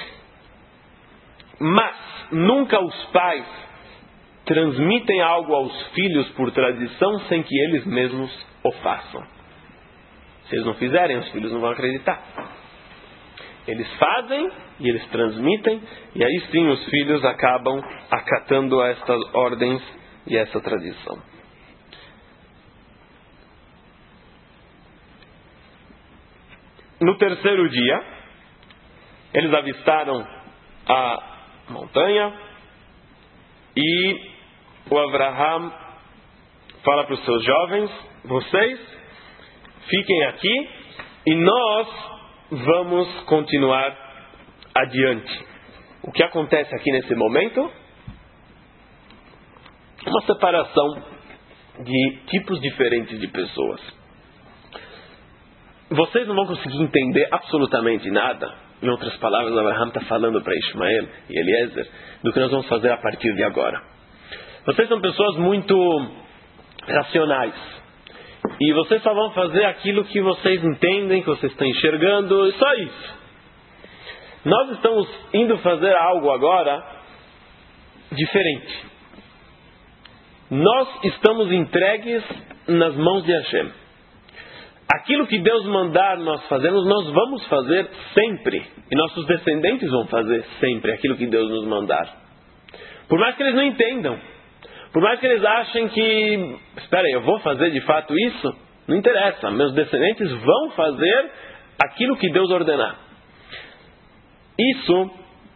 Mas nunca os pais transmitem algo aos filhos por tradição sem que eles mesmos o façam. Se eles não fizerem, os filhos não vão acreditar. Eles fazem e eles transmitem, e aí sim os filhos acabam acatando estas ordens e essa tradição. no terceiro dia, eles avistaram a montanha e o Abraham fala para os seus jovens: vocês fiquem aqui e nós vamos continuar adiante. O que acontece aqui nesse momento? Uma separação de tipos diferentes de pessoas. Vocês não vão conseguir entender absolutamente nada. Em outras palavras, Abraham está falando para Ismael e Eliezer do que nós vamos fazer a partir de agora. Vocês são pessoas muito racionais. E vocês só vão fazer aquilo que vocês entendem, que vocês estão enxergando, só isso. Nós estamos indo fazer algo agora diferente. Nós estamos entregues nas mãos de Hashem. Aquilo que Deus mandar nós fazermos, nós vamos fazer sempre. E nossos descendentes vão fazer sempre aquilo que Deus nos mandar. Por mais que eles não entendam. Por mais que eles achem que, espera aí, eu vou fazer de fato isso? Não interessa. Meus descendentes vão fazer aquilo que Deus ordenar. Isso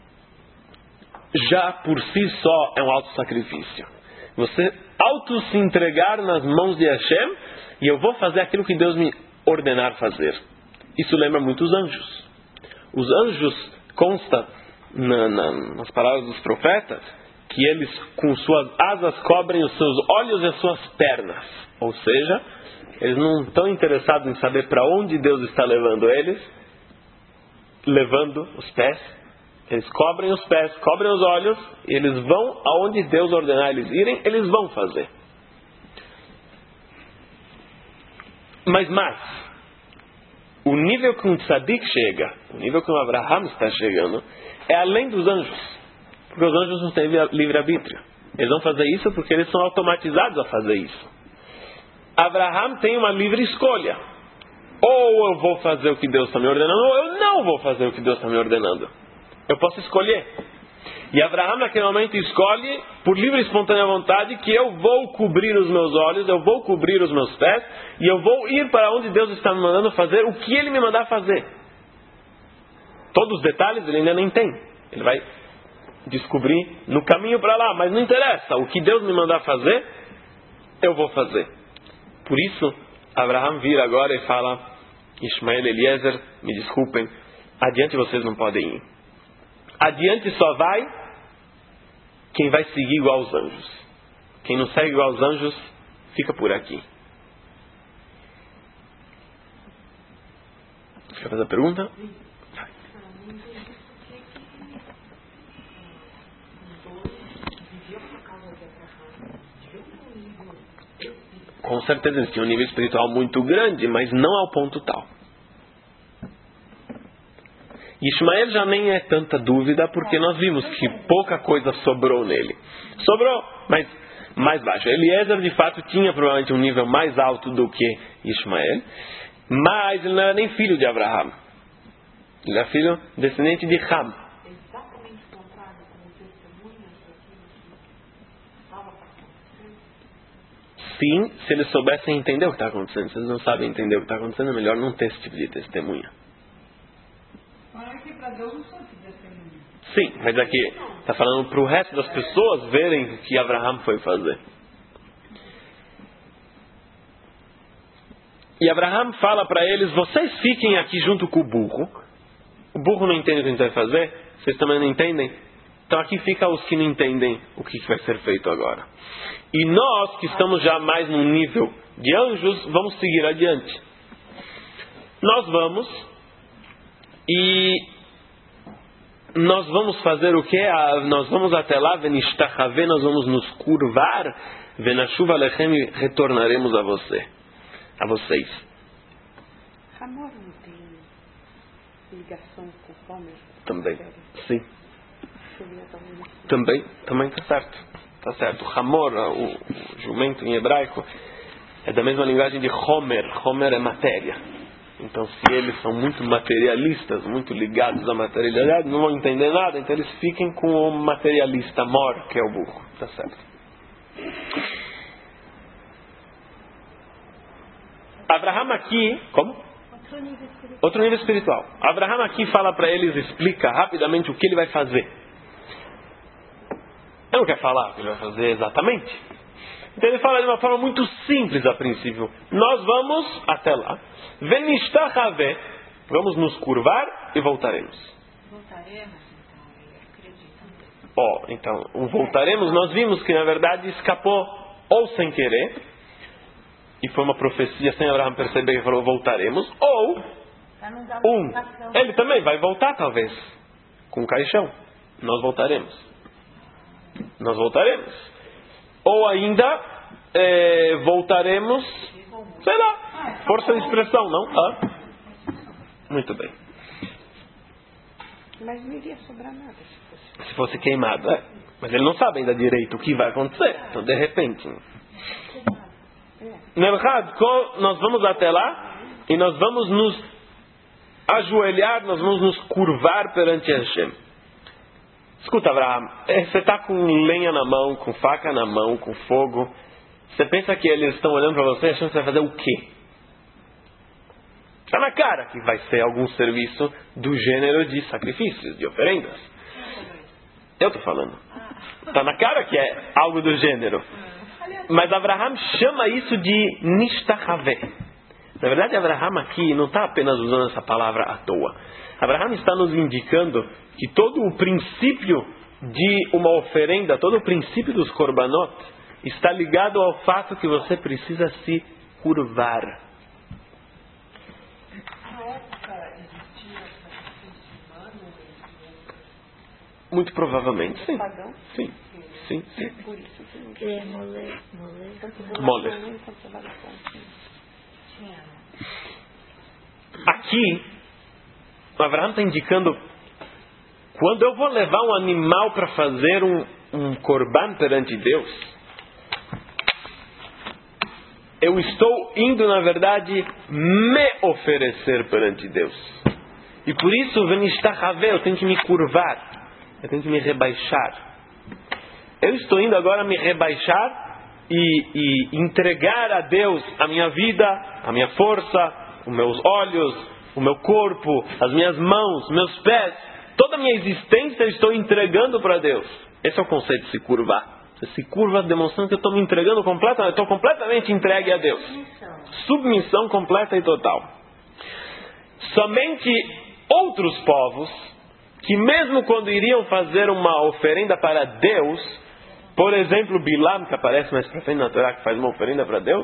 já por si só é um auto-sacrifício. Você auto se entregar nas mãos de Hashem e eu vou fazer aquilo que Deus me ordenar fazer. Isso lembra muito os anjos. Os anjos, consta na, na, nas palavras dos profetas, que eles com suas asas cobrem os seus olhos e as suas pernas. Ou seja, eles não estão interessados em saber para onde Deus está levando eles, levando os pés. Eles cobrem os pés, cobrem os olhos, e eles vão aonde Deus ordenar eles irem, eles vão fazer. Mas mais, o nível que um tzadik chega, o nível que um Abraham está chegando, é além dos anjos. Porque os anjos não têm livre-arbítrio. Eles vão fazer isso porque eles são automatizados a fazer isso. Abraham tem uma livre escolha. Ou eu vou fazer o que Deus está me ordenando, ou eu não vou fazer o que Deus está me ordenando. Eu posso escolher. E Abraham naquele momento escolhe, por livre e espontânea vontade, que eu vou cobrir os meus olhos, eu vou cobrir os meus pés, e eu vou ir para onde Deus está me mandando fazer, o que Ele me mandar fazer. Todos os detalhes ele ainda nem tem. Ele vai descobrir no caminho para lá, mas não interessa. O que Deus me mandar fazer, eu vou fazer. Por isso, Abraham vira agora e fala: Ismael e Eliezer, me desculpem, adiante vocês não podem ir. Adiante só vai quem vai seguir igual aos anjos. Quem não segue igual aos anjos, fica por aqui. Quer fazer a pergunta? Com certeza eles tinham um nível espiritual muito grande, mas não ao ponto tal. Ismael já nem é tanta dúvida, porque nós vimos que pouca coisa sobrou nele. Sobrou, mas mais baixo. Eliezer de fato tinha provavelmente um nível mais alto do que Ismael, mas ele não era nem filho de Abraham. Ele era filho descendente de Ham. Exatamente o contrário, como testemunhas daquilo que estava acontecendo. Sim, se eles soubessem entender o que está acontecendo. Se eles não sabem entender o que está acontecendo, é melhor não ter esse tipo de testemunha. Sim, mas aqui está falando para o resto das pessoas verem o que Abraham foi fazer. E Abraham fala para eles: vocês fiquem aqui junto com o burro. O burro não entende o que a gente vai fazer, vocês também não entendem. Então aqui fica os que não entendem o que vai ser feito agora. E nós, que estamos já mais num nível de anjos, vamos seguir adiante. Nós vamos e nós vamos fazer o que? Nós vamos até lá, venistachave, nós vamos nos curvar, venashuva lechem, e retornaremos a você, a vocês. Hamor não tem ligação com Homer? Também, sim. Também, também está certo. Está certo. Hamor, o, o jumento em hebraico, é da mesma linguagem de Homer. Homer é matéria. Então, se eles são muito materialistas, muito ligados à materialidade, não vão entender nada, então eles fiquem com o materialista mor, que é o burro. Está certo. Abraham aqui... Como? Outro nível espiritual. Abraham aqui fala para eles, explica rapidamente o que ele vai fazer. Ele não quer falar o que ele vai fazer exatamente. Então ele fala de uma forma muito simples a princípio. Nós vamos até lá. Venistachave. Vamos nos curvar e voltaremos. Voltaremos, então, ele acredita mesmo. Ó, então, o voltaremos, nós vimos que na verdade escapou ou sem querer, e foi uma profecia sem Abraão perceber que falou voltaremos, ou um, ele também vai voltar talvez, com caixão. Nós voltaremos. Nós voltaremos. Ou ainda, é, voltaremos, sei lá, força de expressão, não? Ah. Muito bem. Mas não iria sobrar nada se fosse. Se fosse queimado, é. Mas ele não sabe ainda direito o que vai acontecer. Então, de repente. Nerhad, nós vamos até lá e nós vamos nos ajoelhar, nós vamos nos curvar perante Hashem. Escuta, Abraham, você está com lenha na mão, com faca na mão, com fogo. Você pensa que eles estão olhando para você achando que você vai fazer o quê? Está na cara que vai ser algum serviço do gênero de sacrifícios, de oferendas. Eu estou falando. Está na cara que é algo do gênero. Mas Abraham chama isso de nishtachaveh. Na verdade, Abraham aqui não está apenas usando essa palavra à toa. Abraham está nos indicando que todo o princípio de uma oferenda, todo o princípio dos korbanot, está ligado ao fato que você precisa se curvar. Muito provavelmente, sim. Sim, sim, sim. Por isso que não Que é mole, mole. Mole. Aqui, o Abraham está indicando, quando eu vou levar um animal para fazer um, um korban perante Deus, eu estou indo, na verdade, me oferecer perante Deus. E por isso, venistachaveh, eu tenho que me curvar. Eu tenho que me rebaixar. Eu estou indo agora me rebaixar e, e entregar a Deus a minha vida, a minha força, os meus olhos, o meu corpo, as minhas mãos, meus pés. Toda a minha existência eu estou entregando para Deus. Esse é o conceito de se curvar. Você se curva demonstrando que eu estou me entregando completamente, eu estou completamente entregue a Deus. Submissão completa e total. Somente outros povos, que mesmo quando iriam fazer uma oferenda para Deus, por exemplo, Bilam, que aparece mais para frente na Torá, que faz uma oferenda para Deus,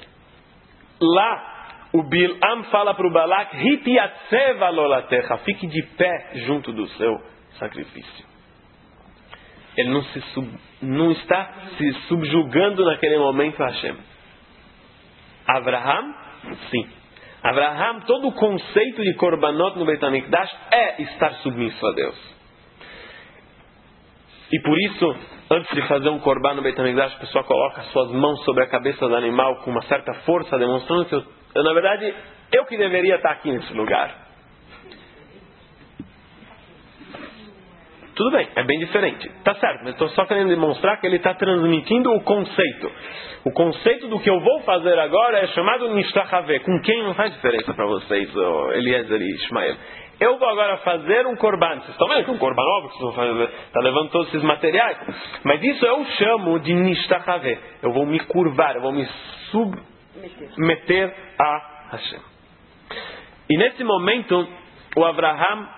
lá o Bilam fala para o Balak, Hitiatzeva lolatecha, fique de pé junto do seu sacrifício. Ele não, se sub, não está se subjugando naquele momento a Hashem. Abraham, sim. Abraham, todo o conceito de korbanot no Beit HaMikdash é estar submisso a Deus. E por isso, antes de fazer um korban no Beit HaMikdash, a pessoa coloca suas mãos sobre a cabeça do animal com uma certa força, demonstrando que, eu, eu, na verdade, eu que deveria estar aqui nesse lugar. Tudo bem, é bem diferente. Tá certo, mas estou só querendo demonstrar que ele está transmitindo o conceito. O conceito do que eu vou fazer agora é chamado nishtachaveh. Com quem não faz diferença para vocês, Eliezer e Ishmael. Eu vou agora fazer um korban. Vocês estão vendo que é um korban óbvio que vocês vão fazer. Está levando todos esses materiais. Mas isso eu chamo de nishtachaveh. Eu vou me curvar, eu vou me submeter a Hashem. E nesse momento, o Abraham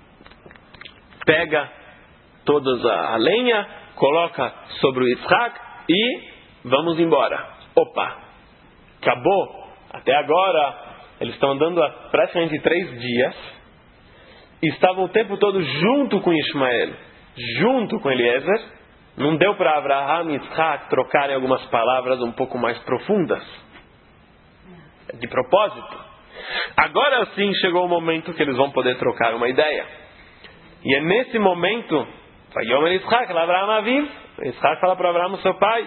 pega toda a lenha, coloca sobre o Yitzhak e vamos embora. Opa, acabou. Até agora, eles estão andando há praticamente três dias e estavam o tempo todo junto com Ishmael, junto com Eliezer. Não deu para Abraham e Yitzhak trocarem algumas palavras um pouco mais profundas, de propósito. Agora sim chegou o momento que eles vão poder trocar uma ideia. E é nesse momento, Vayomer Yitzhak, Abraham aviv, Yitzhak fala para Abraham, seu pai,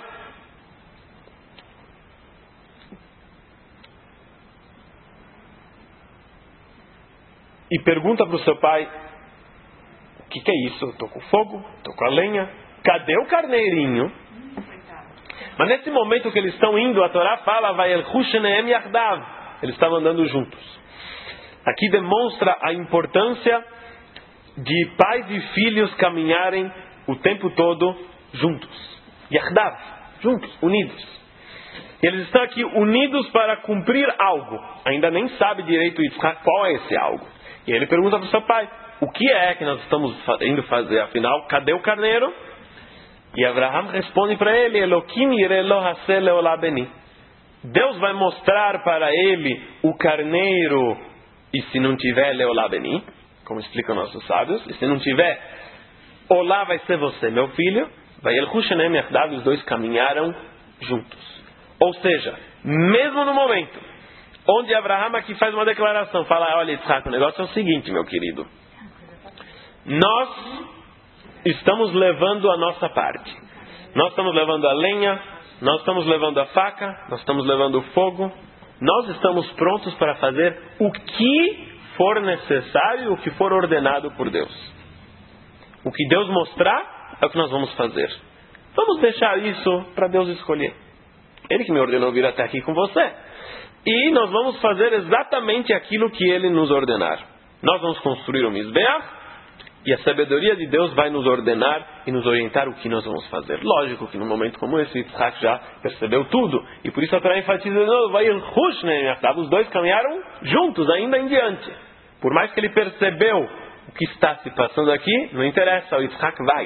e pergunta para o seu pai, o que, que é isso? Estou com fogo, estou com a lenha, cadê o carneirinho? Mas nesse momento que eles estão indo, a Torá fala, Vayelchu shenehem yachdav, eles estavam andando juntos. aqui demonstra a importância de pais e filhos caminharem o tempo todo juntos. Yahdav, juntos, unidos. E eles estão aqui unidos para cumprir algo. Ainda nem sabe direito Yitzhak qual é esse algo. E ele pergunta para o seu pai, o que é que nós estamos indo fazer? Afinal, cadê o carneiro? E Abraham responde para ele, Elokim yirelo haseh leolá beni. Deus vai mostrar para ele o carneiro, e se não tiver leolá beni, como explicam nossos sábios, e se não tiver, olá vai ser você, meu filho. Vai el Hushanem Yahdav, os dois caminharam juntos. Ou seja, mesmo no momento onde Abraham aqui faz uma declaração, fala, olha Yitzhak, o negócio é o seguinte, meu querido. Nós estamos levando a nossa parte. Nós estamos levando a lenha, nós estamos levando a faca, nós estamos levando o fogo. Nós estamos prontos para fazer o que for necessário, o que for ordenado por Deus. O que Deus mostrar é o que nós vamos fazer. Vamos deixar isso para Deus escolher. Ele que me ordenou vir até aqui com você. E nós vamos fazer exatamente aquilo que Ele nos ordenar. Nós vamos construir o Mizbeach, e a sabedoria de Deus vai nos ordenar e nos orientar o que nós vamos fazer. Lógico que num momento como esse, Yitzhak já percebeu tudo. E por isso a Torá enfatiza de novo, os dois caminharam juntos ainda em diante. Por mais que ele percebeu o que está se passando aqui, não interessa, o Yitzhak vai.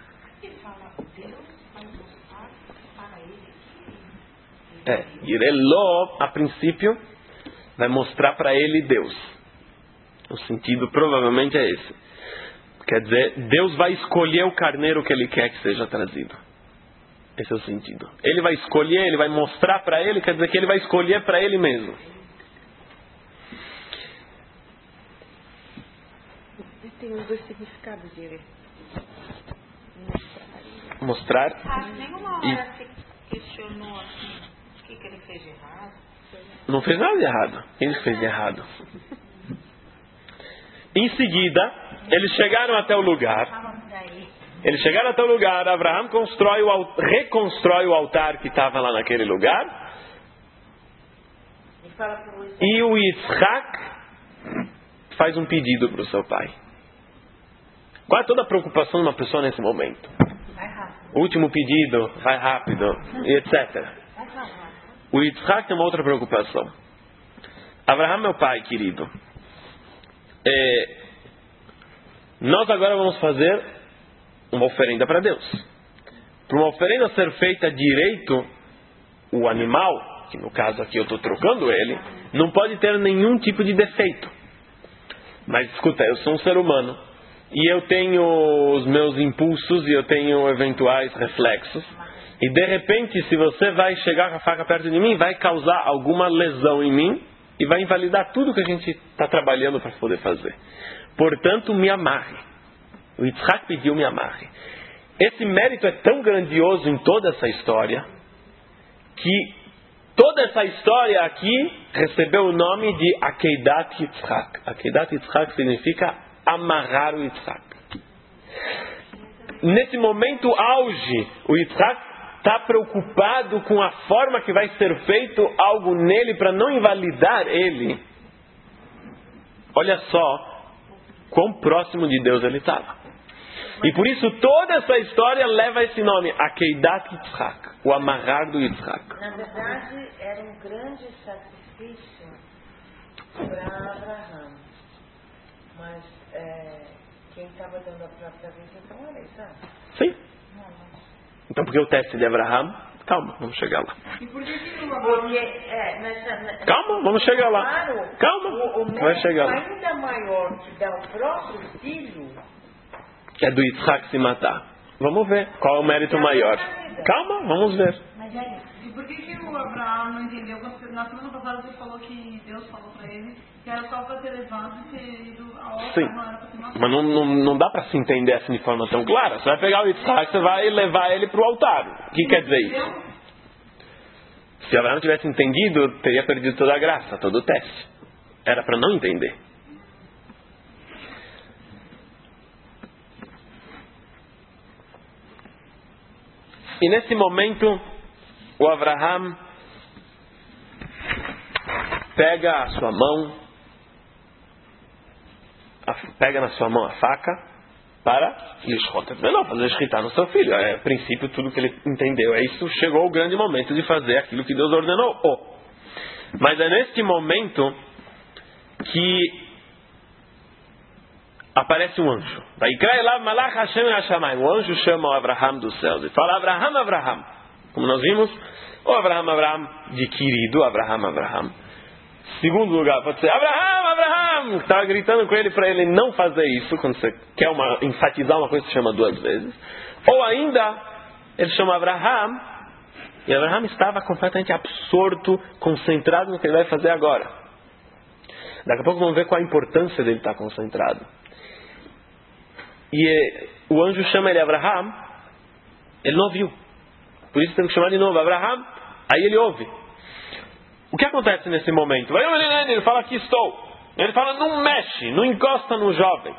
É, Yirelo, a princípio, vai mostrar para ele Deus. O sentido provavelmente é esse. Quer dizer, Deus vai escolher o carneiro que Ele quer que seja trazido. Esse é o sentido. Ele vai escolher, Ele vai mostrar para ele, quer dizer que Ele vai escolher para Ele mesmo. Tem os dois significados de mostrar. Mostrar. Ah, nenhuma hora se questionou assim, o que, que ele fez de errado? Não fez nada de errado. Quem fez de errado? Em seguida, eles chegaram até o lugar. Eles chegaram até o lugar. Abraham constrói o, reconstrói o altar que estava lá naquele lugar. E o Yitzhak faz um pedido para o seu pai. Qual é toda a preocupação de uma pessoa nesse momento? O último pedido, vai rápido, e etcétera. O Yitzhak tem uma outra preocupação. Abraham, meu pai querido, é, nós agora vamos fazer uma oferenda para Deus. Para uma oferenda ser feita direito, o animal, que no caso aqui eu estou trocando ele, não pode ter nenhum tipo de defeito. Mas escuta, eu sou um ser humano e eu tenho os meus impulsos e eu tenho eventuais reflexos. E de repente, se você vai chegar com a faca perto de mim, vai causar alguma lesão em mim e vai invalidar tudo que a gente está trabalhando para poder fazer. Portanto, me amarre. O Yitzhak pediu me amarre. Esse mérito é tão grandioso em toda essa história que toda essa história aqui recebeu o nome de Akeidat Yitzhak. Akeidat Yitzhak significa amarrar o Yitzhak. Nesse momento auge, o Yitzhak está preocupado com a forma que vai ser feito algo nele para não invalidar ele. Olha só quão próximo de Deus ele estava. E por isso toda essa história leva esse nome, Akeidat Yitzhak, o amarrar do Yitzhak. Na verdade, era um grande sacrifício para Abraham. Mas é, quem estava dando a própria vida, então era isso, sabe? Sim. Então por que o teste de Abraham? Calma, vamos chegar lá. E por que que o Porque, é, nessa, nessa, Calma, vamos chegar lá. Claro, Calma, o, o vai chegar lá. ainda maior que dá o próprio filho. É do Yitzhak se matar. Vamos ver qual é o mérito maior. Calma, vamos ver. Mas é isso. E por que que o Abraão não entendeu? Quando na semana passada você falou que Deus falou para ele que era só para ter levado e ter ido a hora, Sim. não era para ter matado. Mas não, não, não dá para se entender assim de forma tão clara. Você vai pegar o Yitzhak, você vai levar ele para o altar. O que quer dizer isso? Se Abraão tivesse entendido, teria perdido toda a graça, todo o teste. Era para não entender. E nesse momento, o Abraham pega a sua mão pega na sua mão a faca para lishchot et beno, fazer shritar no seu filho. É, a princípio, tudo que ele entendeu é isso. Chegou o grande momento de fazer aquilo que Deus ordenou. Oh. Mas é neste momento que aparece um anjo. O anjo chama o Abraham dos céus e fala: Abraham, Abraham. Como nós vimos, o Abraham, Abraham, de querido Abraham, Abraham. Segundo lugar, pode ser Abraham, Abraham. Estava gritando com ele para ele não fazer isso, quando você quer uma, enfatizar uma coisa, você chama duas vezes. Ou ainda, ele chama Abraham, e Abraham estava completamente absorto, concentrado no que ele vai fazer agora. Daqui a pouco vamos ver qual a importância dele estar concentrado. E o anjo chama ele Abraham, ele não ouviu. Por isso tem que chamar de novo Abraham, aí ele ouve. O que acontece nesse momento? Ele fala: aqui estou. Ele fala: não mexe, não encosta no jovem.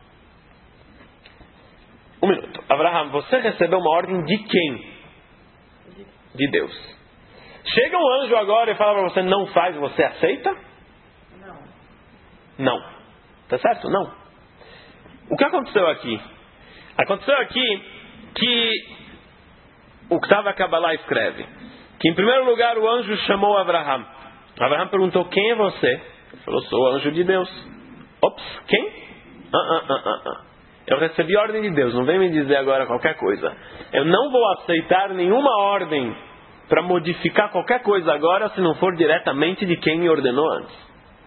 Um minuto. Abraham, você recebeu uma ordem de quem? De Deus. Chega um anjo agora e fala para você: não faz, você aceita? Não. Não. Tá certo? Não. O que aconteceu aqui? Aconteceu aqui que o Ktav HaKabbalah escreve que, em primeiro lugar, o anjo chamou Abraham. Abraham perguntou: quem é você? Ele falou: sou o anjo de Deus. Ops, quem? Ah, ah, ah, ah, ah. Eu recebi a ordem de Deus, não vem me dizer agora qualquer coisa. Eu não vou aceitar nenhuma ordem para modificar qualquer coisa agora, se não for diretamente de quem me ordenou antes.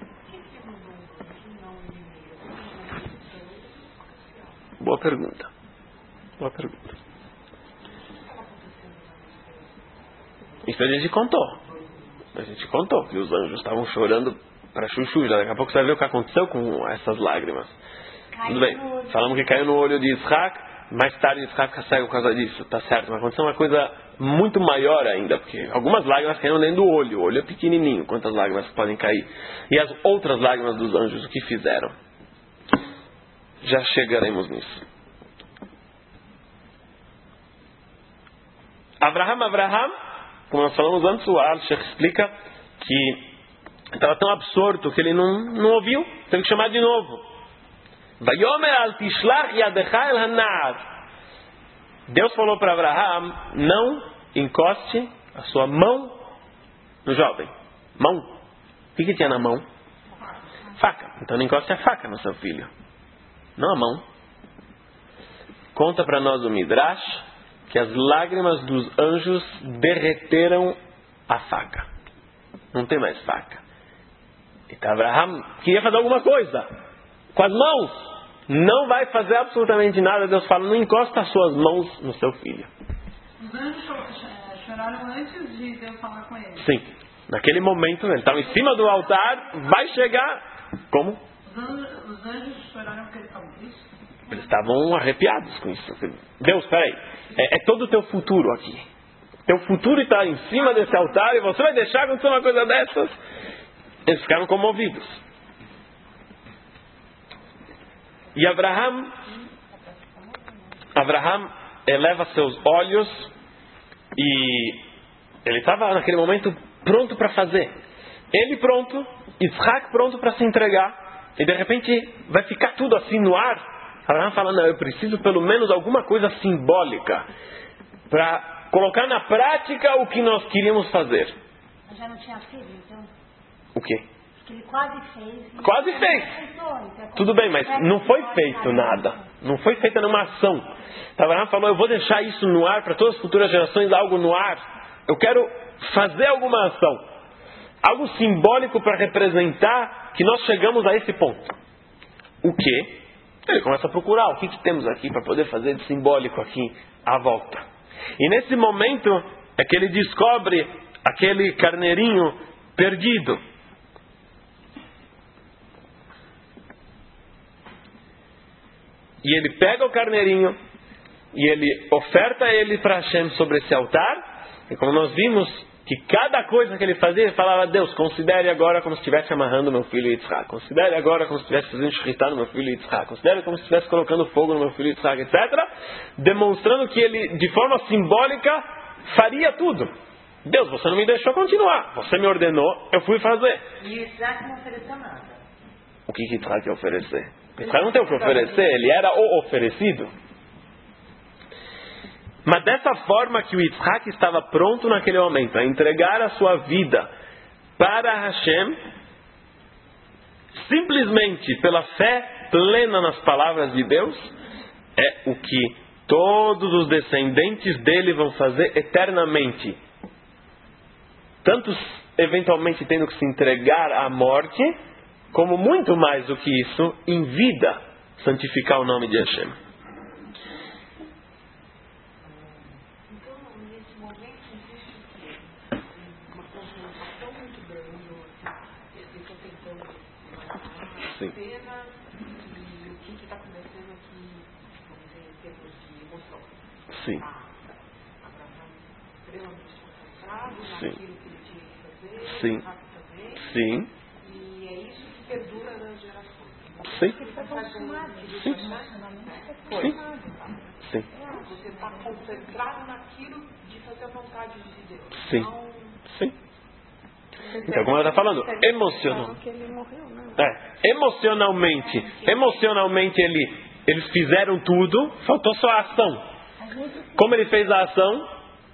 Boa pergunta. Boa pergunta. Isso a gente contou. A gente contou que os anjos estavam chorando para chuchu. Já daqui a pouco você vai ver o que aconteceu com essas lágrimas. Caiu. Tudo bem. Falamos que caiu no olho de Yitzhak. Mais tarde Yitzhak fica cego por causa disso. Tá certo. Mas aconteceu uma coisa muito maior ainda. Porque algumas lágrimas caíram dentro do olho. O olho é pequenininho. Quantas lágrimas podem cair? E as outras lágrimas dos anjos, o que fizeram? Já chegaremos nisso. Abraham, Abraham, como nós falamos antes, o Al-Sheikh explica que estava tão absorto que ele não, não ouviu, teve que chamar de novo. Vayomer al tishlach yadecha el hanar. Deus falou para Abraham: não encoste a sua mão no jovem. Mão. O que, que tinha na mão? Faca. Então não encoste a faca no seu filho, não a mão. Conta para nós o Midrash que as lágrimas dos anjos derreteram a faca. Não tem mais faca. Então Abraham queria fazer alguma coisa com as mãos. Não vai fazer absolutamente nada. Deus fala: não encosta as suas mãos no seu filho. Os anjos choraram antes de Deus falar com ele. Sim. Naquele momento, ele estava em cima do altar. Vai chegar. Como? Os anjos, os anjos choraram porque eles estavam tristes? Eles estavam arrepiados com isso. Deus, peraí. É, é todo o teu futuro aqui. Teu futuro está em cima desse altar e você vai deixar acontecer uma coisa dessas? Eles ficaram comovidos. E Abraham, Abraham eleva seus olhos e ele estava naquele momento pronto para fazer. Ele pronto, Yitzhak pronto para se entregar. E de repente vai ficar tudo assim no ar. Abraham fala: não, eu preciso pelo menos alguma coisa simbólica para colocar na prática o que nós queríamos fazer. Mas já não tinha filho, então? O quê? Que ele quase fez. Quase fez. Tudo bem, mas não foi feito nada. Não foi feita nenhuma ação. Então, Abraham falou: eu vou deixar isso no ar para todas as futuras gerações, algo no ar. Eu quero fazer alguma ação. Algo simbólico para representar que nós chegamos a esse ponto. O quê? Ele começa a procurar o que, que temos aqui para poder fazer de simbólico aqui à volta. E nesse momento é que ele descobre aquele carneirinho perdido. E ele pega o carneirinho e ele oferta ele para Hashem sobre esse altar. E como nós vimos, que cada coisa que ele fazia, ele falava: Deus, considere agora como se estivesse amarrando meu filho Yitzhak. Considere agora como se estivesse fazendo shritá no meu filho Yitzhak. Considere como se estivesse colocando fogo no meu filho Yitzhak, etcétera. Demonstrando que ele, de forma simbólica, faria tudo. Deus, você não me deixou continuar. Você me ordenou, eu fui fazer. E Yitzhak não ofereceu nada. O que Yitzhak ia oferecer? Yitzhak não tem o que oferecer, ele era o oferecido. Mas dessa forma que o Yitzhak estava pronto naquele momento a entregar a sua vida para Hashem, simplesmente pela fé plena nas palavras de Deus, é o que todos os descendentes dele vão fazer eternamente. Tanto eventualmente tendo que se entregar à morte, como muito mais do que isso, em vida, santificar o nome de Hashem. Então, nesse momento, existe uma concentração muito grande, eu estou tentando Sim. cenas e o que está acontecendo aqui, vamos dizer, em termos de emoção. Sim. Abraão extremamente concentrado Sim. naquilo que ele tinha que fazer, Sim. Isaac também, Sim. e é isso que perdura nas gerações. Sim. Ele foi consumado. Sim. Foi. Sim. Sim. Você está concentrado naquilo de fazer a vontade de Deus. Sim. Então, Sim. Então, como ela está falando, emocional. Que ele morreu, né? É, emocionalmente, emocionalmente ele, eles fizeram tudo, faltou só a ação. Como ele fez a ação?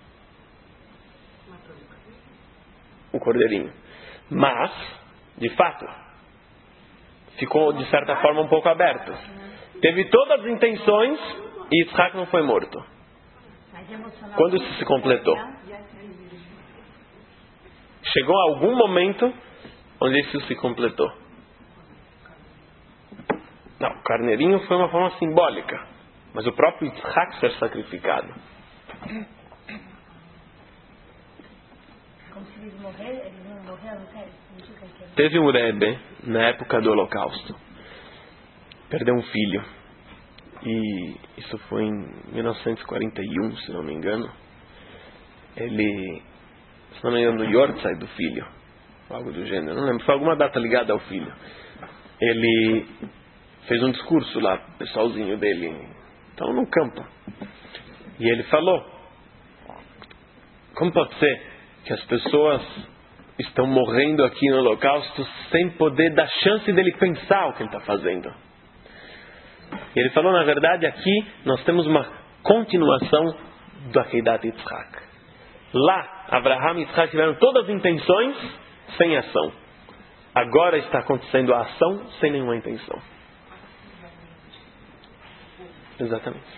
O cordeirinho. Mas, de fato, ficou de certa forma um pouco aberto. Teve todas as intenções e Yitzhak não foi morto. Quando isso se completou? Chegou algum momento onde isso se completou. Não, o carneirinho foi uma forma simbólica, mas o próprio Yitzhak ser sacrificado. Como se eles morreram, eles não morreram, não quer? Teve um Rebbe na época do Holocausto. Perdeu um filho. E isso foi em mil novecentos e quarenta e um, se não me engano. Ele, se não me engano, no Yortzeit do filho. Algo do gênero. Não lembro, foi alguma data ligada ao filho. Ele fez um discurso lá, pessoalzinho dele. Então, no campo. E ele falou: como pode ser que as pessoas estão morrendo aqui no Holocausto sem poder dar chance dele pensar o que ele está fazendo? E ele falou, na verdade, aqui nós temos uma continuação da Akedat Yitzhak. Lá, Abraham e Yitzhak tiveram todas as intenções sem ação. Agora está acontecendo a ação sem nenhuma intenção. Exatamente.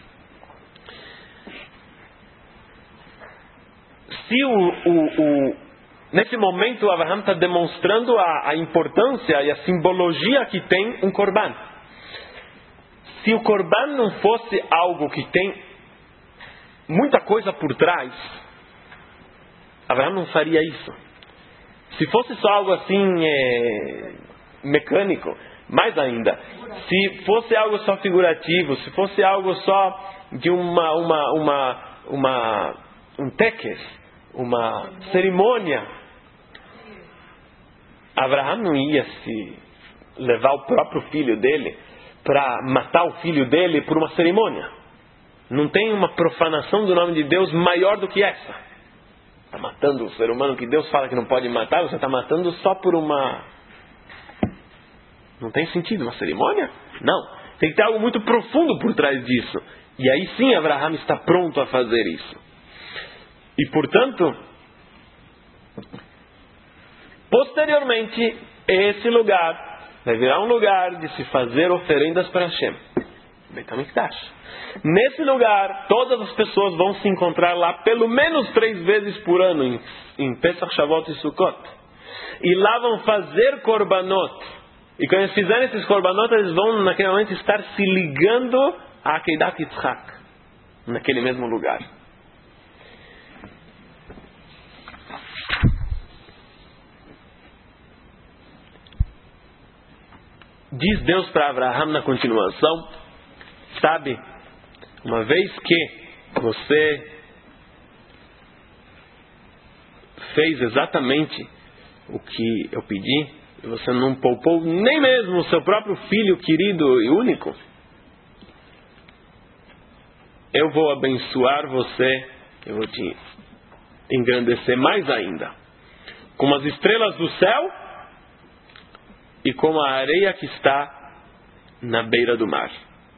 Se o, o, o, nesse momento Abraham está demonstrando a, a importância e a simbologia que tem um korban. Se o korban não fosse algo que tem muita coisa por trás, Abraham não faria isso. Se fosse só algo assim é, mecânico, mais ainda. Se fosse algo só figurativo, se fosse algo só de uma uma uma uma um teques, uma cerimônia, Abraham não ia se levar o próprio filho dele para matar o filho dele por uma cerimônia. Não tem uma profanação do nome de Deus maior do que essa. Está matando o ser humano que Deus fala que não pode matar, você está matando só por uma... Não tem sentido uma cerimônia? Não. Tem que ter algo muito profundo por trás disso. E aí sim Abraham está pronto a fazer isso. E portanto, posteriormente, esse lugar vai virar um lugar de se fazer oferendas para Hashem. Beit HaMikdash. Nesse lugar, todas as pessoas vão se encontrar lá pelo menos três vezes por ano, em, em Pesach, Shavuot e Sukkot. E lá vão fazer korbanot. E quando eles fizerem esses korbanot, eles vão naquele momento estar se ligando a Akedat Yitzhak. Naquele mesmo lugar. Diz Deus para Abraham na continuação: sabe, uma vez que você fez exatamente o que eu pedi, e você não poupou nem mesmo o seu próprio filho querido e único, eu vou abençoar você, eu vou te engrandecer mais ainda, como as estrelas do céu e como a areia que está na beira do mar.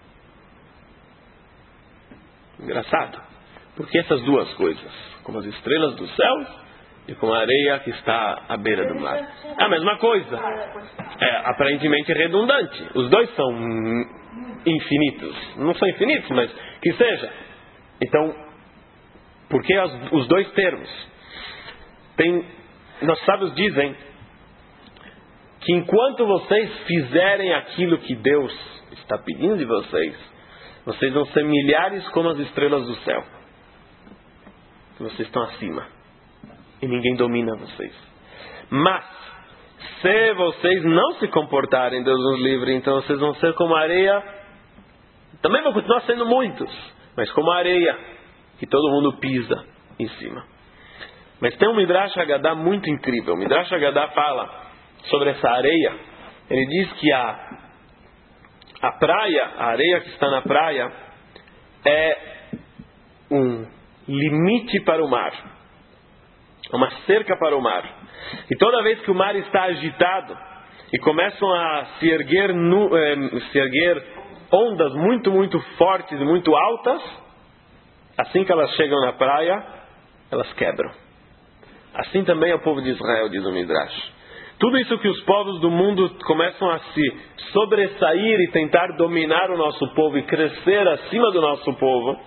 Engraçado. Porque essas duas coisas, como as estrelas do céu e como a areia que está à beira do mar, é a mesma coisa. É aparentemente redundante. Os dois são infinitos. Não são infinitos, mas que seja. Então, por que as, os dois termos? Tem, nossos sábios dizem que enquanto vocês fizerem aquilo que Deus está pedindo de vocês, vocês vão ser milhares como as estrelas do céu. Vocês estão acima. E ninguém domina vocês. Mas, se vocês não se comportarem, Deus nos livre, então vocês vão ser como a areia. Também vão continuar sendo muitos, mas como a areia, que todo mundo pisa em cima. Mas tem um Midrash Haggadah muito incrível. O Midrash Haggadah fala sobre essa areia. Ele diz que a, a praia, a areia que está na praia, é um limite para o mar. Uma cerca para o mar. E toda vez que o mar está agitado e começam a se erguer, nu, eh, se erguer ondas muito, muito fortes e muito altas, assim que elas chegam na praia, elas quebram. Assim também é o povo de Israel, diz o Midrash. Tudo isso que os povos do mundo começam a se sobressair e tentar dominar o nosso povo e crescer acima do nosso povo,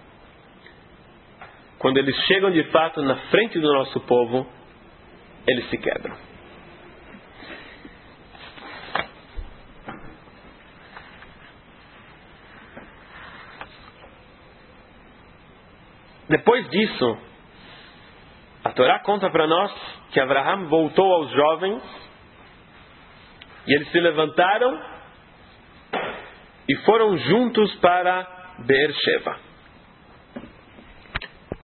quando eles chegam de fato na frente do nosso povo, eles se quebram. Depois disso, a Torá conta para nós que Abraham voltou aos jovens e eles se levantaram e foram juntos para Beersheba.